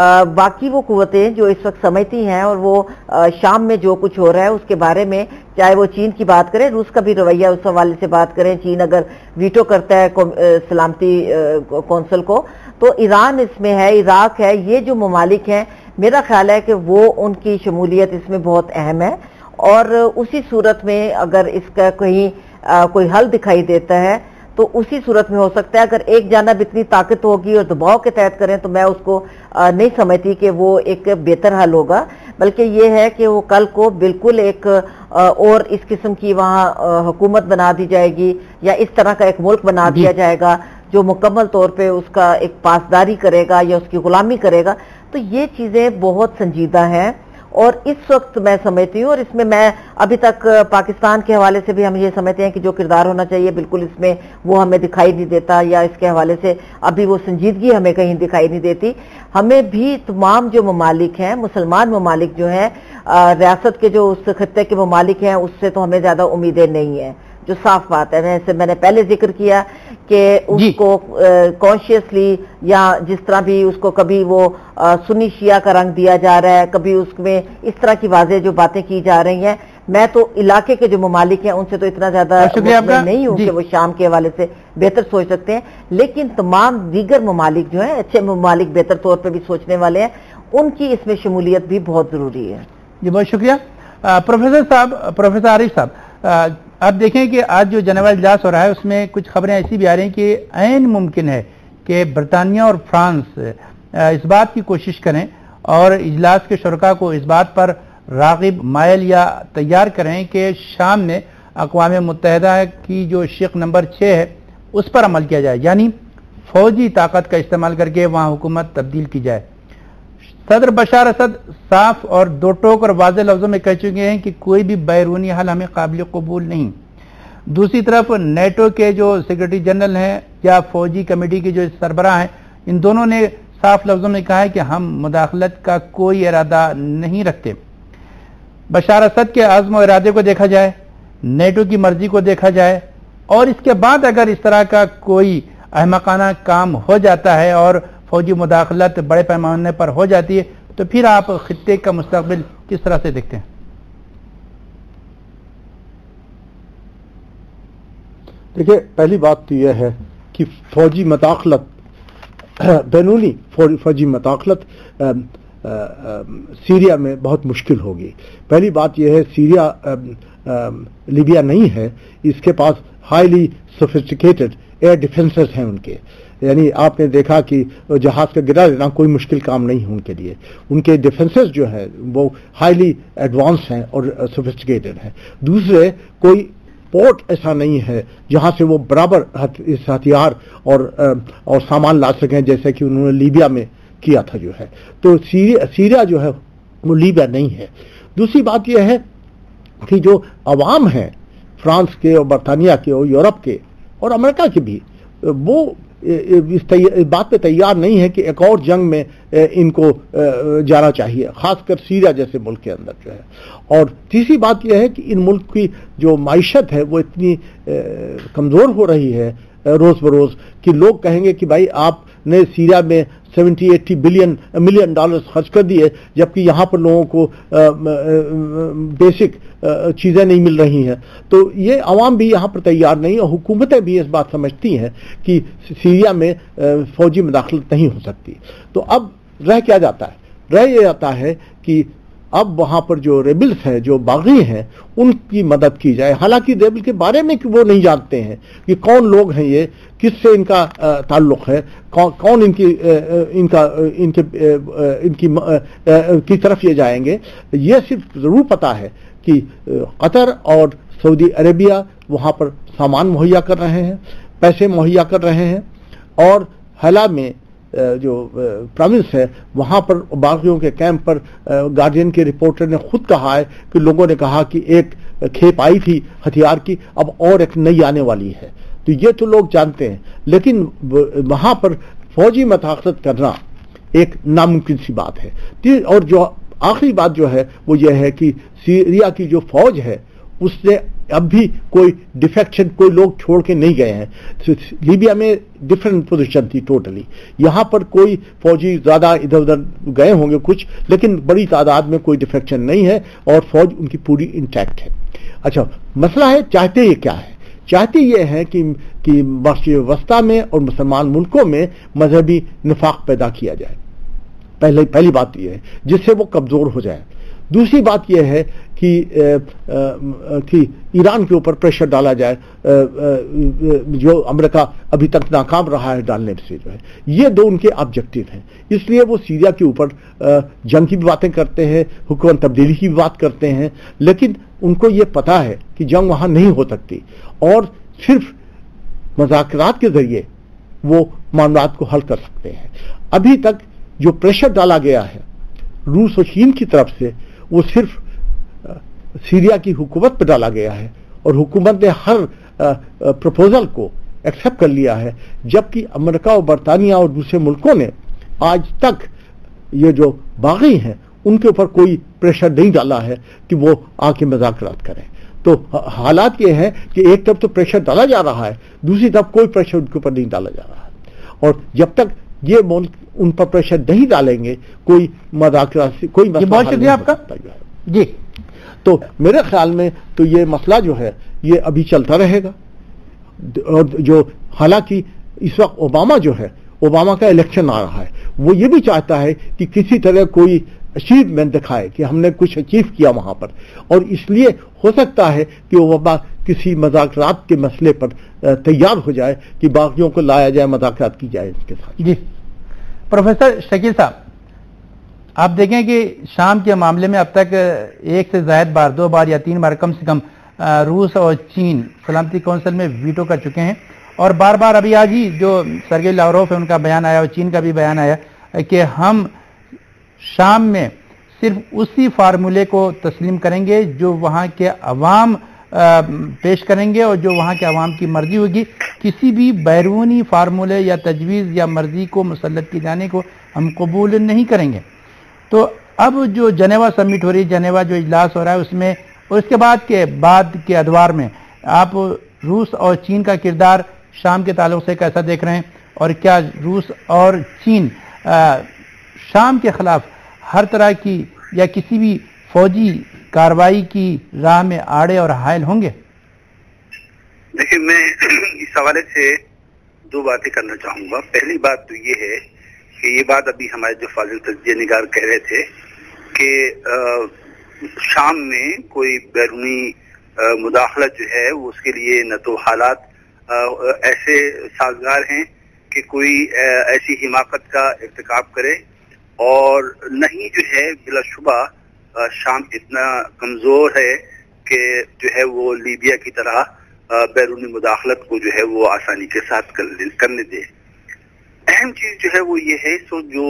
باقی وہ قوتیں جو اس وقت سمجھتی ہیں, اور وہ شام میں جو کچھ ہو رہا ہے اس کے بارے میں, چاہے وہ چین کی بات کریں, روس کا بھی رویہ اس حوالے سے بات کریں, چین اگر ویٹو کرتا ہے سلامتی کونسل کو, تو ایران اس میں ہے, عراق ہے, یہ جو ممالک ہیں میرا خیال ہے کہ وہ ان کی شمولیت اس میں بہت اہم ہے. اور اسی صورت میں اگر اس کا کہیں کوئی حل دکھائی دیتا ہے تو اسی صورت میں ہو سکتا ہے. اگر ایک جانب اتنی طاقت ہوگی اور دباؤ کے تحت کریں تو میں اس کو نہیں سمجھتی کہ وہ ایک بہتر حل ہوگا, بلکہ یہ ہے کہ وہ کل کو بالکل ایک اور اس قسم کی وہاں حکومت بنا دی جائے گی, یا اس طرح کا ایک ملک بنا دیا جائے گا جو مکمل طور پہ اس کا ایک پاسداری کرے گا یا اس کی غلامی کرے گا. تو یہ چیزیں بہت سنجیدہ ہیں, اور اس وقت میں سمجھتی ہوں, اور اس میں ابھی تک پاکستان کے حوالے سے بھی ہم یہ سمجھتے ہیں کہ جو کردار ہونا چاہیے بالکل اس میں وہ ہمیں دکھائی نہیں دیتا, یا اس کے حوالے سے ابھی وہ سنجیدگی ہمیں کہیں دکھائی نہیں دیتی. ہمیں بھی تمام جو ممالک ہیں, مسلمان ممالک جو ہیں, ریاست کے جو اس خطے کے ممالک ہیں, اس سے تو ہمیں زیادہ امیدیں نہیں ہیں, جو صاف بات ہے. جیسے میں نے پہلے ذکر کیا کہ اس کو کانشیسلی یا جس طرح بھی اس کو کبھی وہ سنی شیعہ کا رنگ دیا جا رہا ہے, کبھی اس میں اس طرح کی واضح جو باتیں کی جا رہی ہیں, میں تو علاقے کے جو ممالک ہیں ان سے تو اتنا زیادہ نہیں ہوں کہ وہ شام کے حوالے سے بہتر سوچ سکتے ہیں, لیکن تمام دیگر ممالک جو ہیں, اچھے ممالک بہتر طور پہ بھی سوچنے والے ہیں, ان کی اس میں شمولیت بھی بہت ضروری ہے. جی بہت شکریہ. پروفیسر عارف صاحب, آپ دیکھیں کہ آج جو جنرل اجلاس ہو رہا ہے اس میں کچھ خبریں ایسی بھی آ رہی ہیں کہ عین ممکن ہے کہ برطانیہ اور فرانس اس بات کی کوشش کریں اور اجلاس کے شرکاء کو اس بات پر راغب, مائل یا تیار کریں کہ شام میں اقوام متحدہ کی جو شق نمبر 6 ہے اس پر عمل کیا جائے, یعنی فوجی طاقت کا استعمال کر کے وہاں حکومت تبدیل کی جائے. صدر بشار اسد صاف اور دو ٹوک اور واضح لفظوں میں کہہ چکے ہیں کہ کوئی بھی بیرونی حل ہمیں قابل قبول نہیں. دوسری طرف نیٹو کے جو سیکرٹری جنرل ہیں یا فوجی کمیٹی کے جو سربراہ ہیں, ان دونوں نے صاف لفظوں میں کہا ہے کہ ہم مداخلت کا کوئی ارادہ نہیں رکھتے. بشار اسد کے عزم و ارادے کو دیکھا جائے, نیٹو کی مرضی کو دیکھا جائے, اور اس کے بعد اگر اس طرح کا کوئی احمقانہ کام ہو جاتا ہے اور فوجی مداخلت بڑے پیمانے پر ہو جاتی ہے, تو پھر آپ خطے کا مستقبل کس طرح سے دیکھتے ہیں؟ دیکھیں, پہلی بات تو یہ ہے کہ فوجی مداخلت, بینونی فوجی مداخلت سیریا میں بہت مشکل ہوگی. پہلی بات یہ ہے, سیریا لیبیا نہیں ہے, اس کے پاس ہائیلی سوفسٹیکیٹڈ ایئر ڈیفنسز ہیں ان کے, یعنی آپ نے دیکھا کہ جہاز کا گرا دینا کوئی مشکل کام نہیں ہے ان کے لیے. ان کے ڈیفنسز جو ہیں وہ ہائیلی ایڈوانس ہیں اور سوفسٹیکیٹڈ ہیں. دوسرے, کوئی پورٹ ایسا نہیں ہے جہاں سے وہ برابر اس ہتھیار اور سامان لا سکیں جیسے کہ انہوں نے لیبیا میں کیا تھا جو ہے. تو سیریا جو ہے وہ لیبیا نہیں ہے. دوسری بات یہ ہے کہ جو عوام ہیں فرانس کے اور برطانیہ کے اور یورپ کے اور امریکہ کے بھی, وہ اس بات پہ تیار نہیں ہے کہ ایک اور جنگ میں ان کو جانا چاہیے, خاص کر سیریا جیسے ملک کے اندر جو ہے. اور تیسری بات یہ ہے کہ ان ملک کی جو معیشت ہے وہ اتنی کمزور ہو رہی ہے روز بروز کہ لوگ کہیں گے کہ بھائی آپ نے سیریا میں 70-80 ملین ڈالر خرچ کر دیے, جبکہ یہاں پر لوگوں کو بیسک چیزیں نہیں مل رہی ہیں. تو یہ عوام بھی یہاں پر تیار نہیں, اور حکومتیں بھی اس بات سمجھتی ہیں کہ سیریا میں فوجی مداخلت نہیں ہو سکتی. تو اب رہ کیا جاتا ہے؟ رہ یہ جاتا ہے کہ اب وہاں پر جو ریبلز ہیں, جو باغی ہیں, ان کی مدد کی جائے. حالانکہ ریبل کے بارے میں وہ نہیں جانتے ہیں کہ کون لوگ ہیں, یہ کس سے ان کا تعلق ہے, کون کی طرف یہ جائیں گے. یہ صرف ضرور پتا ہے کہ قطر اور سعودی عربیہ وہاں پر سامان مہیا کر رہے ہیں, پیسے مہیا کر رہے ہیں, اور حلا میں جو پروونس ہے وہاں پر باغیوں کے کیمپ پر گارڈین کے رپورٹر نے خود کہا ہے کہ لوگوں نے کہا کہ ایک کھیپ آئی تھی ہتھیار کی، اب اور ایک نئی آنے والی ہے. تو یہ تو لوگ جانتے ہیں، لیکن وہاں پر فوجی مداخلت کرنا ایک ناممکن سی بات ہے. اور جو آخری بات جو ہے وہ یہ ہے کہ سیریا کی جو فوج ہے اس نے اب بھی کوئی ڈیفیکشن، کوئی لوگ چھوڑ کے نہیں گئے ہیں. لیبیا میں ڈفرینٹ پوزیشن تھی ٹوٹلی، یہاں پر کوئی فوجی زیادہ ادھر ادھر گئے ہوں گے کچھ، لیکن بڑی تعداد میں کوئی ڈیفیکشن نہیں ہے اور فوج ان کی پوری انٹیکٹ ہے. اچھا مسئلہ ہے چاہتے یہ کیا ہے؟ چاہتے یہ ہے کہ مشرق وسطیٰ میں اور مسلمان ملکوں میں مذہبی نفاق پیدا کیا جائے. پہلی بات یہ ہے جس سے وہ کمزور ہو جائے. دوسری بات یہ ہے کہ ایران کے اوپر پریشر ڈالا جائے، جو امریکہ ابھی تک ناکام رہا ہے ڈالنے سے جو ہے. یہ دو ان کے آبجیکٹو ہیں، اس لیے وہ سیریا کے اوپر جنگ کی بھی باتیں کرتے ہیں، حکومت تبدیلی کی بھی بات کرتے ہیں، لیکن ان کو یہ پتا ہے کہ جنگ وہاں نہیں ہو سکتی اور صرف مذاکرات کے ذریعے وہ معاملات کو حل کر سکتے ہیں. ابھی تک جو پریشر ڈالا گیا ہے روس اور چین کی طرف سے وہ صرف سیریا کی حکومت پہ ڈالا گیا ہے اور حکومت نے ہر پروپوزل کو ایکسیپٹ کر لیا ہے، جبکہ امریکہ اور برطانیہ اور دوسرے ملکوں نے آج تک یہ جو باغی ہیں ان کے اوپر کوئی پریشر نہیں ڈالا ہے کہ وہ آ کے مذاکرات کریں. تو حالات یہ ہے کہ ایک طرف تو پریشر ڈالا جا رہا ہے، دوسری طرف کوئی پریشر ان کے اوپر نہیں ڈالا جا رہا ہے. اور جب تک یہ ملک ان پر پریشر نہیں ڈالیں گے کوئی مذاکرات سے کوئی مسئلہ. بہت شکریہ آپ کا جی. تو میرے خیال میں تو یہ مسئلہ جو ہے یہ ابھی چلتا رہے گا. اور جو حالانکہ اس وقت اوباما کا الیکشن آ رہا ہے، وہ یہ بھی چاہتا ہے کہ کسی طرح کوئی اچیومنٹ دکھائے کہ ہم نے کچھ اچیو کیا وہاں پر، اور اس لیے ہو سکتا ہے کہ اوباما کسی مذاکرات کے مسئلے پر تیار ہو جائے کہ باغیوں کو لایا جائے، مذاکرات کی جائے ان کے ساتھ. جی پروفیسر شکیل صاحب، آپ دیکھیں کہ شام کے معاملے میں اب تک ایک سے زائد بار، 2 بار یا 3 بار کم سے کم روس اور چین سلامتی کونسل میں ویٹو کر چکے ہیں، اور بار بار ابھی آج ہی جو سرگئی لاوروف ہے ان کا بیان آیا اور چین کا بھی بیان آیا کہ ہم شام میں صرف اسی فارمولے کو تسلیم کریں گے جو وہاں کے عوام پیش کریں گے اور جو وہاں کے عوام کی مرضی ہوگی. کسی بھی بیرونی فارمولے یا تجویز یا مرضی کو مسلط کیے جانے کو ہم قبول نہیں کریں گے. تو اب جو جنیوا سمٹ ہو رہی ہے، جنیوا جو اجلاس ہو رہا ہے اس میں اور اس کے بعد کے ادوار میں آپ روس اور چین کا کردار شام کے تعلق سے کیسا دیکھ رہے ہیں، اور کیا روس اور چین شام کے خلاف ہر طرح کی یا کسی بھی فوجی کارروائی کی راہ میں آڑے اور حائل ہوں گے؟ دیکھیں، میں اس حوالے سے 2 باتیں کرنا چاہوں گا. پہلی بات تو یہ ہے کہ یہ بات ابھی ہمارے جو فاضل تجزیہ نگار کہہ رہے تھے کہ شام میں کوئی بیرونی مداخلت جو ہے وہ اس کے لیے نہ تو حالات ایسے سازگار ہیں کہ کوئی ایسی حماقت کا ارتکاب کرے، اور نہ ہی جو ہے بلا شبہ شام اتنا کمزور ہے کہ جو ہے وہ لیبیا کی طرح بیرونی مداخلت کو جو ہے وہ آسانی کے ساتھ کرنے دے. اہم چیز جو ہے وہ یہ ہے سو جو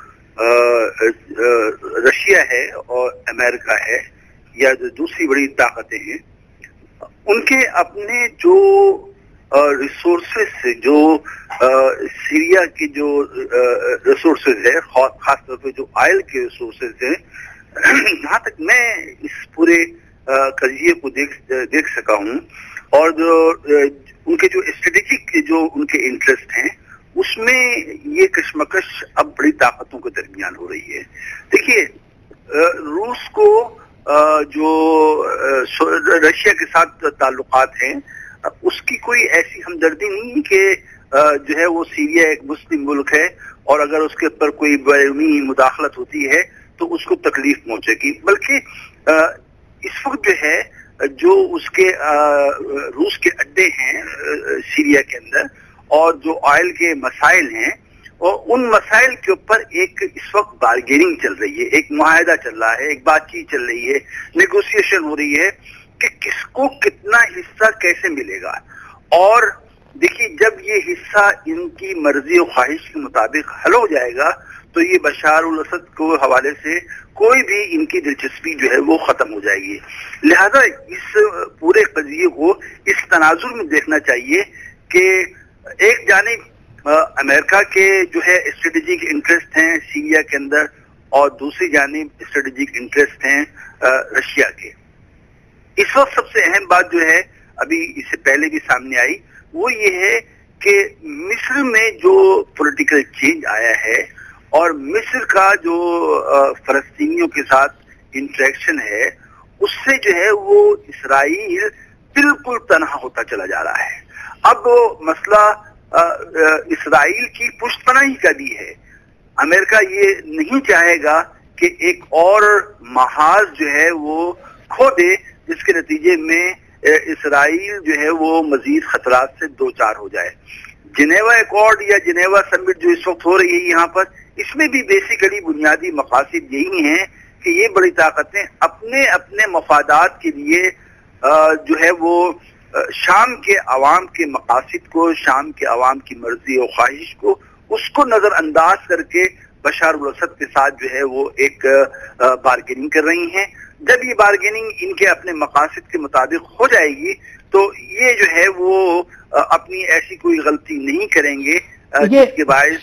رشیا ہے اور امریکہ ہے یا جو دوسری بڑی طاقتیں ہیں، ان کے اپنے جو ریسورسز جو سیریا کی جو ریسورسز ہے، خاص طور پہ جو آئل کے ریسورسز ہیں، جہاں تک میں اس پورے قضیے کو دیکھ سکا ہوں، اور جو ان کے جو اسٹریٹجک جو ان کے انٹرسٹ ہیں اس میں یہ کشمکش اب بڑی طاقتوں کے درمیان ہو رہی ہے. دیکھیے، روس کو جو رشیا کے ساتھ تعلقات ہیں اس کی کوئی ایسی ہمدردی نہیں کہ جو ہے وہ سیریا ایک مسلم ملک ہے اور اگر اس کے اوپر کوئی بیرونی مداخلت ہوتی ہے تو اس کو تکلیف پہنچے گی، بلکہ اس وقت جو ہے جو اس کے روس کے اڈے ہیں سیریا کے اندر اور جو آئل کے مسائل ہیں، اور ان مسائل کے اوپر ایک اس وقت بارگیننگ چل رہی ہے، ایک معاہدہ چل رہا ہے، ایک بات چیت چل رہی ہے، نیگوسیشن ہو رہی ہے کہ کس کو کتنا حصہ کیسے ملے گا. اور देखिए, जब ये हिस्सा इनकी मर्जी और ख्वाहिश के मुताबिक हल हो जाएगा तो ये बशार उल असद को हवाले से कोई भी इनकी दिलचस्पी जो है वो खत्म हो जाएगी। लिहाजा इस पूरे कजिए को इस तनाजुर में देखना चाहिए कि एक जानिब अमेरिका के जो है स्ट्रेटेजिक इंटरेस्ट हैं सीरिया के अंदर और दूसरी जानिब स्ट्रेटेजिक इंटरेस्ट हैं रशिया के। इस वक्त सबसे अहम बात जो है अभी इससे पहले भी सामने आई वो ये है कि मिस्र में जो पॉलिटिकल चेंज आया है और मिस्र का जो फलस्तीनियों के साथ इंटरेक्शन है उससे जो है वो इसराइल बिल्कुल तनहा होता चला जा रहा है। अब वो मसला इसराइल की पुष्टपनाही का भी है। अमेरिका ये नहीं चाहेगा कि एक और महाज जो है वो खो दे जिसके नतीजे में इसराइल जो है वो मजीद खतरात से दो चार हो जाए। जिनेवा एकॉर्ड या जिनेवा समिट जो इस वक्त हो रही है यहाँ पर, इसमें भी बेसिकली बुनियादी मकासद यही हैं कि ये बड़ी ताकतें अपने अपने मफादात के लिए जो है वो शाम के अवाम के मकासद को, शाम के अवाम की मर्जी और ख्वाहिश को, उसको नजरअंदाज करके बशार उल असद के साथ जो है वो एक बार्गेनिंग कर रही हैं। जब ये बार्गेनिंग इनके अपने मकासद के मुताबिक हो जाएगी तो ये जो है वो अपनी ऐसी कोई गलती नहीं करेंगे जिसके बायस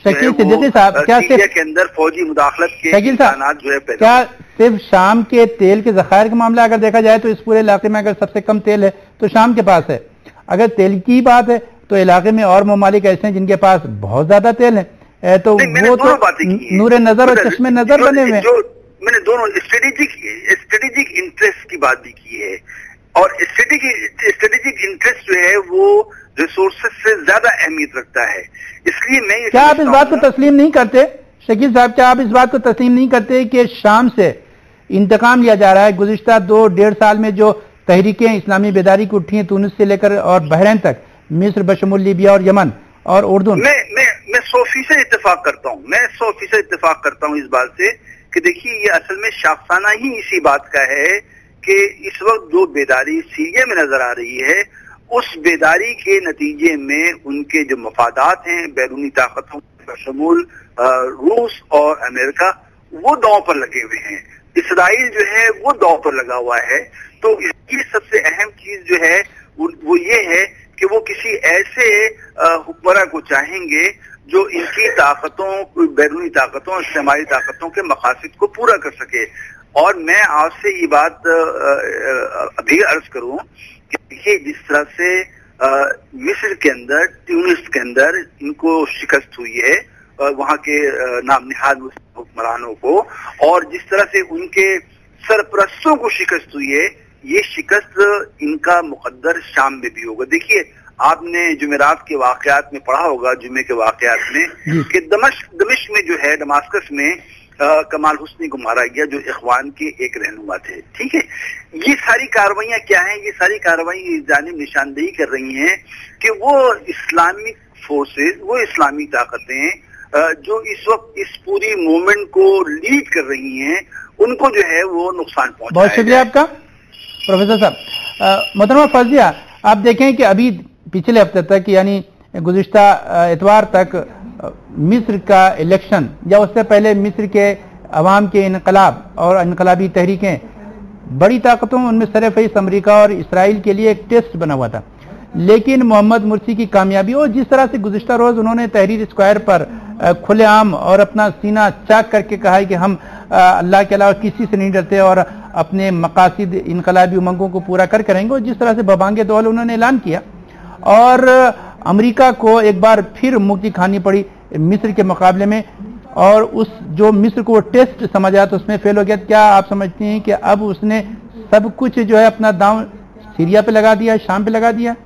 सीरिया के अंदर फौजी मुदाखलत के इम्कानात जो है पैदा। क्या सिर्फ शाम के तेल के जखायर का मामला अगर देखा जाए तो इस पूरे इलाके में अगर सबसे कम तेल है तो शाम के पास है। अगर तेल की बात है तो इलाके में और ममालिक ऐसे हैं जिनके पास बहुत ज्यादा तेल है, तो वो तो नूरे नजर और चश्मे नजर बने हुए। मैंने दोनों स्ट्रेटेजिक इंटरेस्ट की बात भी की है और स्ट्रेटेजिक इंटरेस्ट जो है वो रिसोर्सेज से ज्यादा अहमियत रखता है। इसलिए मैं क्या आप इस बात को तस्लीम नहीं करते शकील साहब, क्या आप इस बात को तस्लीम नहीं करते कि शाम से इंतकाम लिया जा रहा है? गुज़िश्ता 2-1.5 साल में जो तहरीकें इस्लामी बेदारी की उठी हैं तुनिस से लेकर और बहरीन तक, मिस्र बशमुल लीबिया और यमन और उर्दू, मैं 100% इत्तेफाक करता हूँ। मैं 100% इत्तेफाक करता हूँ इस बात से कि देखिए ये असल में शाफाना ही इसी बात का है कि इस वक्त जो बेदारी सीरिया में नजर आ रही है उस बेदारी के नतीजे में उनके जो मफादात हैं बैरूनी ताकतों बशमूल रूस और अमेरिका वो दांव पर लगे हुए हैं। इसराइल जो है वो दांव पर लगा हुआ है। तो इसकी सबसे अहम चीज जो है वो ये है कि वो किसी ऐसे हुक्मरान को चाहेंगे जो इनकी ताकतों, बैरूनी ताकतों, इस्तेमाली ताकतों के मकासद को पूरा कर सके। और मैं आपसे ये बात अभी अर्ज करूं कि देखिए जिस तरह से मिस्र के अंदर, ट्यूनिस के अंदर इनको शिकस्त हुई है वहां के नाम निहाद हुक्मरानों को, और जिस तरह से उनके सरपरस्तों को शिकस्त हुई है, ये शिकस्त इनका मुकद्दर शाम में भी होगा। देखिए आपने जुमेरात के वाकयात में पढ़ा होगा, जुमे के वाकयात में, कि दमिश्क में जो है, दमास्कस में कमाल हुस्नी को मारा गया जो इखवान के एक रहनुमा थे। ठीक है, ये सारी कार्रवाइयां क्या हैं? ये सारी कार्रवाई इस जानिब निशानदेही कर रही हैं कि वो इस्लामिक फोर्सेज, वो इस्लामी ताकतें जो इस वक्त इस पूरी मूवमेंट को लीड कर रही हैं, उनको जो है वो नुकसान पहुंचा। बहुत शुक्रिया आपका प्रोफेसर साहब। मोहतरमा फौजिया, आप देखें कि अभी पिछले हफ्ते तक यानी गुज़िश्ता इतवार तक मिस्र का इलेक्शन या उससे पहले मिस्र के अवाम के इनकलाब और इनकलाबी तहरीकें बड़ी ताकतों, उनमें सरफेस अमेरिका और इसराइल के लिए एक टेस्ट बना हुआ था। लेकिन मोहम्मद मुर्सी की कामयाबी और जिस तरह से गुज़िश्ता रोज उन्होंने तहरीर स्क्वायर पर खुलेआम और अपना सीना चाक करके कहा है कि हम अल्लाह के अलावा किसी से नहीं डरते और अपने मकासद इनकलाबी उमंगों को पूरा कर करेंगे, और जिस तरह से बबांगे दौल उन्होंने ऐलान किया और अमेरिका को एक बार फिर मुक्ति खानी पड़ी मिस्र के मुकाबले में, और उस जो मिस्र को टेस्ट समझा तो उसमें फेल हो गया। क्या आप समझते हैं कि अब उसने सब कुछ जो है अपना दांव सीरिया पे लगा दिया, शाम पे लगा दिया?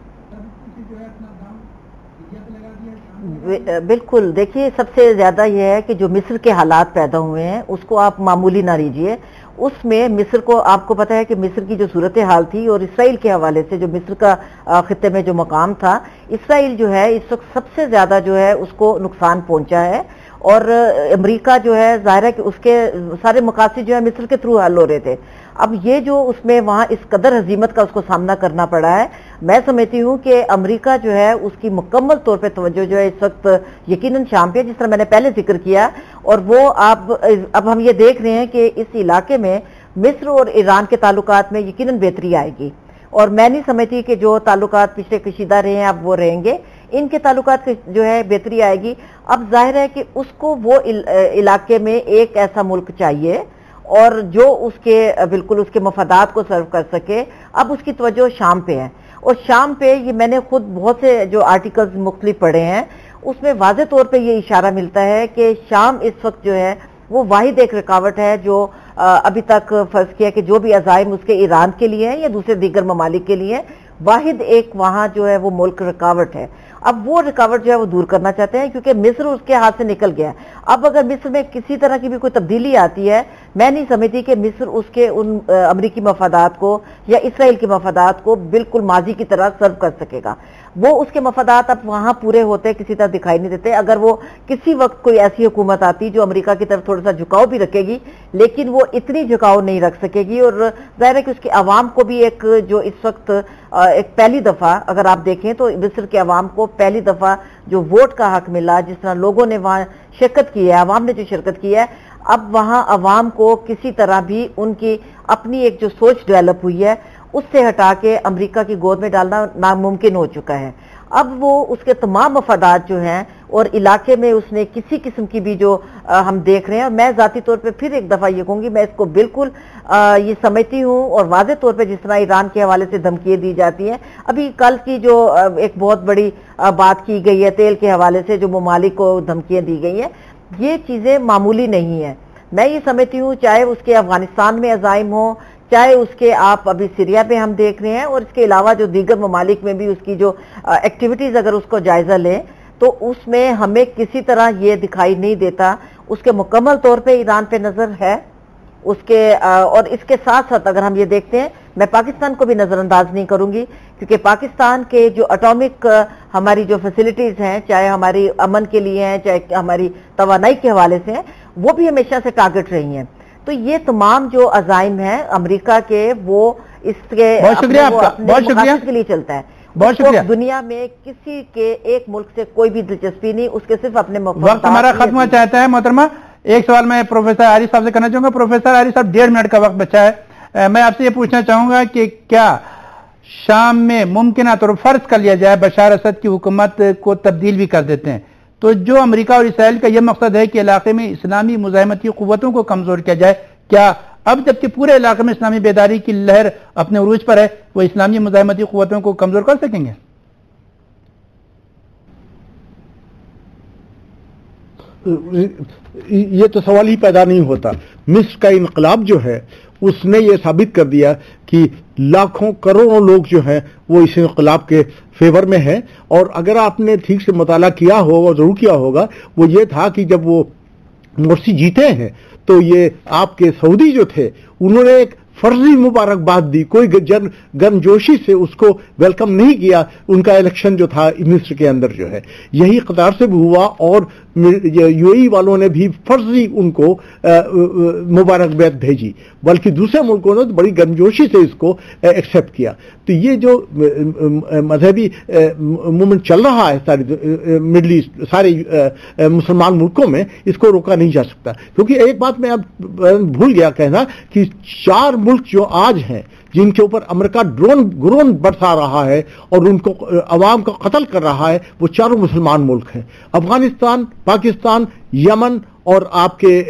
बिल्कुल। देखिए सबसे ज्यादा यह है कि जो मिस्र के हालात पैदा हुए हैं उसको आप मामूली ना लीजिए। उसमें मिस्र को, आपको पता है कि मिस्र की जो सूरत हाल थी और इसराइल के हवाले से जो मिस्र का खित्ते में जो मकाम था, इसराइल जो है इस वक्त सबसे ज्यादा जो है उसको नुकसान पहुंचा है, और अमेरिका जो है जाहिर है कि उसके सारे मकासद जो है मिस्र के थ्रू हल हो रहे थे। अब ये जो उसमें वहां इस कदर हजीमत का उसको सामना करना पड़ा है, میں سمجھتی ہوں کہ امریکہ جو ہے اس کی مکمل طور پہ توجہ جو ہے اس وقت یقیناً شام پہ، جس طرح میں نے پہلے ذکر کیا، اور وہ اب ہم یہ دیکھ رہے ہیں کہ اس علاقے میں مصر اور ایران کے تعلقات میں یقیناً بہتری آئے گی، اور میں نہیں سمجھتی کہ جو تعلقات پچھلے کشیدہ رہے ہیں اب وہ رہیں گے، ان کے تعلقات جو ہے بہتری آئے گی۔ اب ظاہر ہے کہ اس کو وہ علاقے میں ایک ایسا ملک چاہیے اور جو اس کے بالکل اس کے مفادات کو سرو کر سکے۔ اب اس کی توجہ شام پہ ہے، اور شام پہ یہ میں نے خود بہت سے جو آرٹیکلز مختلف پڑھے ہیں، اس میں واضح طور پہ یہ اشارہ ملتا ہے کہ شام اس وقت جو ہے وہ واحد ایک رکاوٹ ہے جو ابھی تک فرض کیا کہ جو بھی عزائم اس کے ایران کے لیے ہیں یا دوسرے دیگر ممالک کے لیے، واحد ایک وہاں جو ہے وہ ملک رکاوٹ ہے۔ اب وہ رکاوٹ جو ہے وہ دور کرنا چاہتے ہیں کیونکہ مصر اس کے ہاتھ سے نکل گیا ہے۔ اب اگر مصر میں کسی طرح کی بھی کوئی تبدیلی آتی ہے، میں نہیں سمجھتی کہ مصر اس کے ان امریکی مفادات کو یا اسرائیل کے مفادات کو بالکل ماضی کی طرح سرو کر سکے گا۔ وہ اس کے مفادات اب وہاں پورے ہوتے کسی طرح دکھائی نہیں دیتے۔ اگر وہ کسی وقت کوئی ایسی حکومت آتی جو امریکہ کی طرف تھوڑا سا جھکاؤ بھی رکھے گی، لیکن وہ اتنی جھکاؤ نہیں رکھ سکے گی، اور ظاہر ہے کہ اس کے عوام کو بھی ایک جو اس وقت ایک پہلی دفعہ اگر آپ دیکھیں تو مصر کے عوام کو پہلی دفعہ جو ووٹ کا حق ملا، جس طرح لوگوں نے وہاں شرکت کی ہے، عوام نے جو شرکت کی ہے، اب وہاں عوام کو کسی طرح بھی ان کی اپنی ایک جو سوچ ڈیولپ ہوئی ہے اس سے ہٹا کے امریکہ کی گود میں ڈالنا ناممکن ہو چکا ہے۔ اب وہ اس کے تمام مفادات جو ہیں اور علاقے میں اس نے کسی قسم کی بھی جو ہم دیکھ رہے ہیں، اور میں ذاتی طور پہ پھر ایک دفعہ یہ کہوں گی، میں اس کو بالکل یہ سمجھتی ہوں، اور واضح طور پہ جس طرح ایران کے حوالے سے دھمکیاں دی جاتی ہیں، ابھی کل کی جو ایک بہت بڑی بات کی گئی ہے تیل کے حوالے سے جو ممالک کو دھمکیاں دی گئی ہیں، یہ چیزیں معمولی نہیں ہیں۔ میں یہ سمجھتی ہوں چاہے اس کے افغانستان میں عزائم ہوں، چاہے اس کے آپ ابھی سیریا پہ ہم دیکھ رہے ہیں، اور اس کے علاوہ جو دیگر ممالک میں بھی اس کی جو ایکٹیویٹیز اگر اس کو جائزہ لیں تو اس میں ہمیں کسی طرح یہ دکھائی نہیں دیتا۔ اس کے مکمل طور پہ ایران پہ نظر ہے اس کے، اور اس کے ساتھ ساتھ اگر ہم یہ دیکھتے ہیں، میں پاکستان کو بھی نظر انداز نہیں کروں گی، کیونکہ پاکستان کے جو اٹامک ہماری جو فیسلٹیز ہیں، چاہے ہماری امن کے لیے ہیں، چاہے ہماری توانائی کے حوالے سے ہیں، وہ بھی ہمیشہ سے ٹارگٹ رہی ہیں۔ تو یہ تمام جو عزائم ہیں امریکہ کے، وہ اس کے بہت شکریہ آپ کا، بہت شکریہ کے لیے چلتا ہے۔ بہت شکریہ۔ دنیا میں کسی کے ایک ملک سے کوئی بھی دلچسپی نہیں، اس کے صرف اپنے وقت ہمارا ختم ہو چاہتا ہے۔ محترمہ، ایک سوال میں پروفیسر عارف صاحب سے کرنا چاہوں گا۔ پروفیسر عارف صاحب، 1.5 منٹ کا وقت بچا ہے، میں آپ سے یہ پوچھنا چاہوں گا کہ کیا شام میں ممکنہ طور پر فرض کر لیا جائے بشار اسد کی حکومت کو تبدیل بھی کر دیتے ہیں، تو جو امریکہ اور اسرائیل کا یہ مقصد ہے کہ علاقے میں اسلامی مزاحمتی قوتوں کو کمزور کیا جائے، کیا اب جبکہ پورے علاقے میں اسلامی بیداری کی لہر اپنے عروج پر ہے، وہ اسلامی مزاحمتی قوتوں کو کمزور کر سکیں گے؟ یہ تو سوال ہی پیدا نہیں ہوتا۔ مصر کا انقلاب جو ہے اس نے یہ ثابت کر دیا کہ لاکھوں کروڑوں لوگ جو ہیں وہ اس انقلاب کے فیور میں ہیں، اور اگر آپ نے ٹھیک سے مطالعہ کیا ہوگا، ضرور کیا ہوگا، وہ یہ تھا کہ جب وہ مرسی جیتے ہیں تو یہ آپ کے سعودی جو تھے انہوں نے ایک فرضی مبارکباد دی، کوئی گرمجوشی سے اس کو ویلکم نہیں کیا۔ ان کا الیکشن جو تھا مصر کے اندر جو ہے یہی قطار سے بھی ہوا، اور یو اے ای والوں نے بھی فرضی ان کو مبارکباد بھیجی، بلکہ دوسرے ملکوں نے بڑی گرمجوشی سے اس کو ایکسیپٹ کیا۔ تو یہ جو مذہبی موومنٹ چل رہا ہے ساری مڈل ایسٹ، سارے مسلمان ملکوں میں، اس کو روکا نہیں جا سکتا۔ کیونکہ ایک بات میں اب بھول گیا کہنا کہ 4 ملک جو آج ہیں جن کے اوپر امریکہ ڈرون برسا رہا ہے اور ان کو عوام کا قتل کر رہا ہے، وہ 4 مسلمان ملک ہیں: افغانستان، پاکستان، یمن اور آپ کے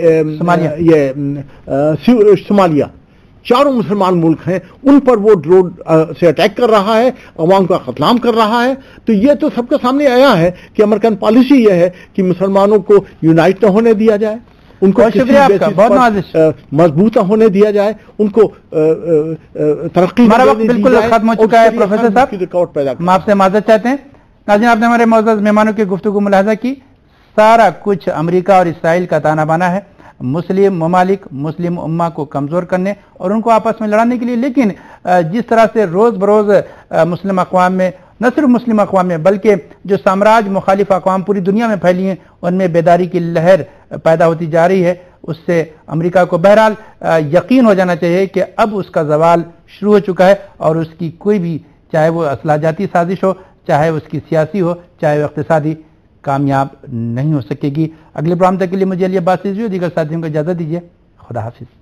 صومالیہ۔ 4 مسلمان ملک ہیں، ان پر وہ ڈرون سے اٹیک کر رہا ہے، عوام کا قتل عام کر رہا ہے۔ تو یہ تو سب کے سامنے آیا ہے کہ امریکن پالیسی یہ ہے کہ مسلمانوں کو یونائٹ نہ ہونے دیا جائے، ان کو مضبوط ہونے دیا جائے، ان کو ترقی ہمارا وقت بالکل ختم ہو چکا ہے۔ پروفیسر صاحب، ہم آپ سے معذرت چاہتے ہیں۔ ناظرین، آپ نے ہمارے معزز مہمانوں کی گفتگو ملاحظہ کی، سارا کچھ امریکہ اور اسرائیل کا تانا بانا ہے، مسلم ممالک مسلم امہ کو کمزور کرنے اور ان کو آپس میں لڑانے کے لیے۔ لیکن جس طرح سے روز بروز مسلم اقوام میں، نہ صرف مسلم اقوام میں بلکہ جو سامراج مخالف اقوام پوری دنیا میں پھیلی ہیں، ان میں بیداری کی لہر پیدا ہوتی جا رہی ہے، اس سے امریکہ کو بہرحال یقین ہو جانا چاہیے کہ اب اس کا زوال شروع ہو چکا ہے اور اس کی کوئی بھی چاہے وہ اسلحہ جاتی سازش ہو، چاہے اس کی سیاسی ہو، چاہے وہ اقتصادی، کامیاب نہیں ہو سکے گی۔ اگلے پروگرام تک کے لیے مجھے علی عباس دیگر ساتھیوں کو اجازت دیجیے۔ خدا حافظ۔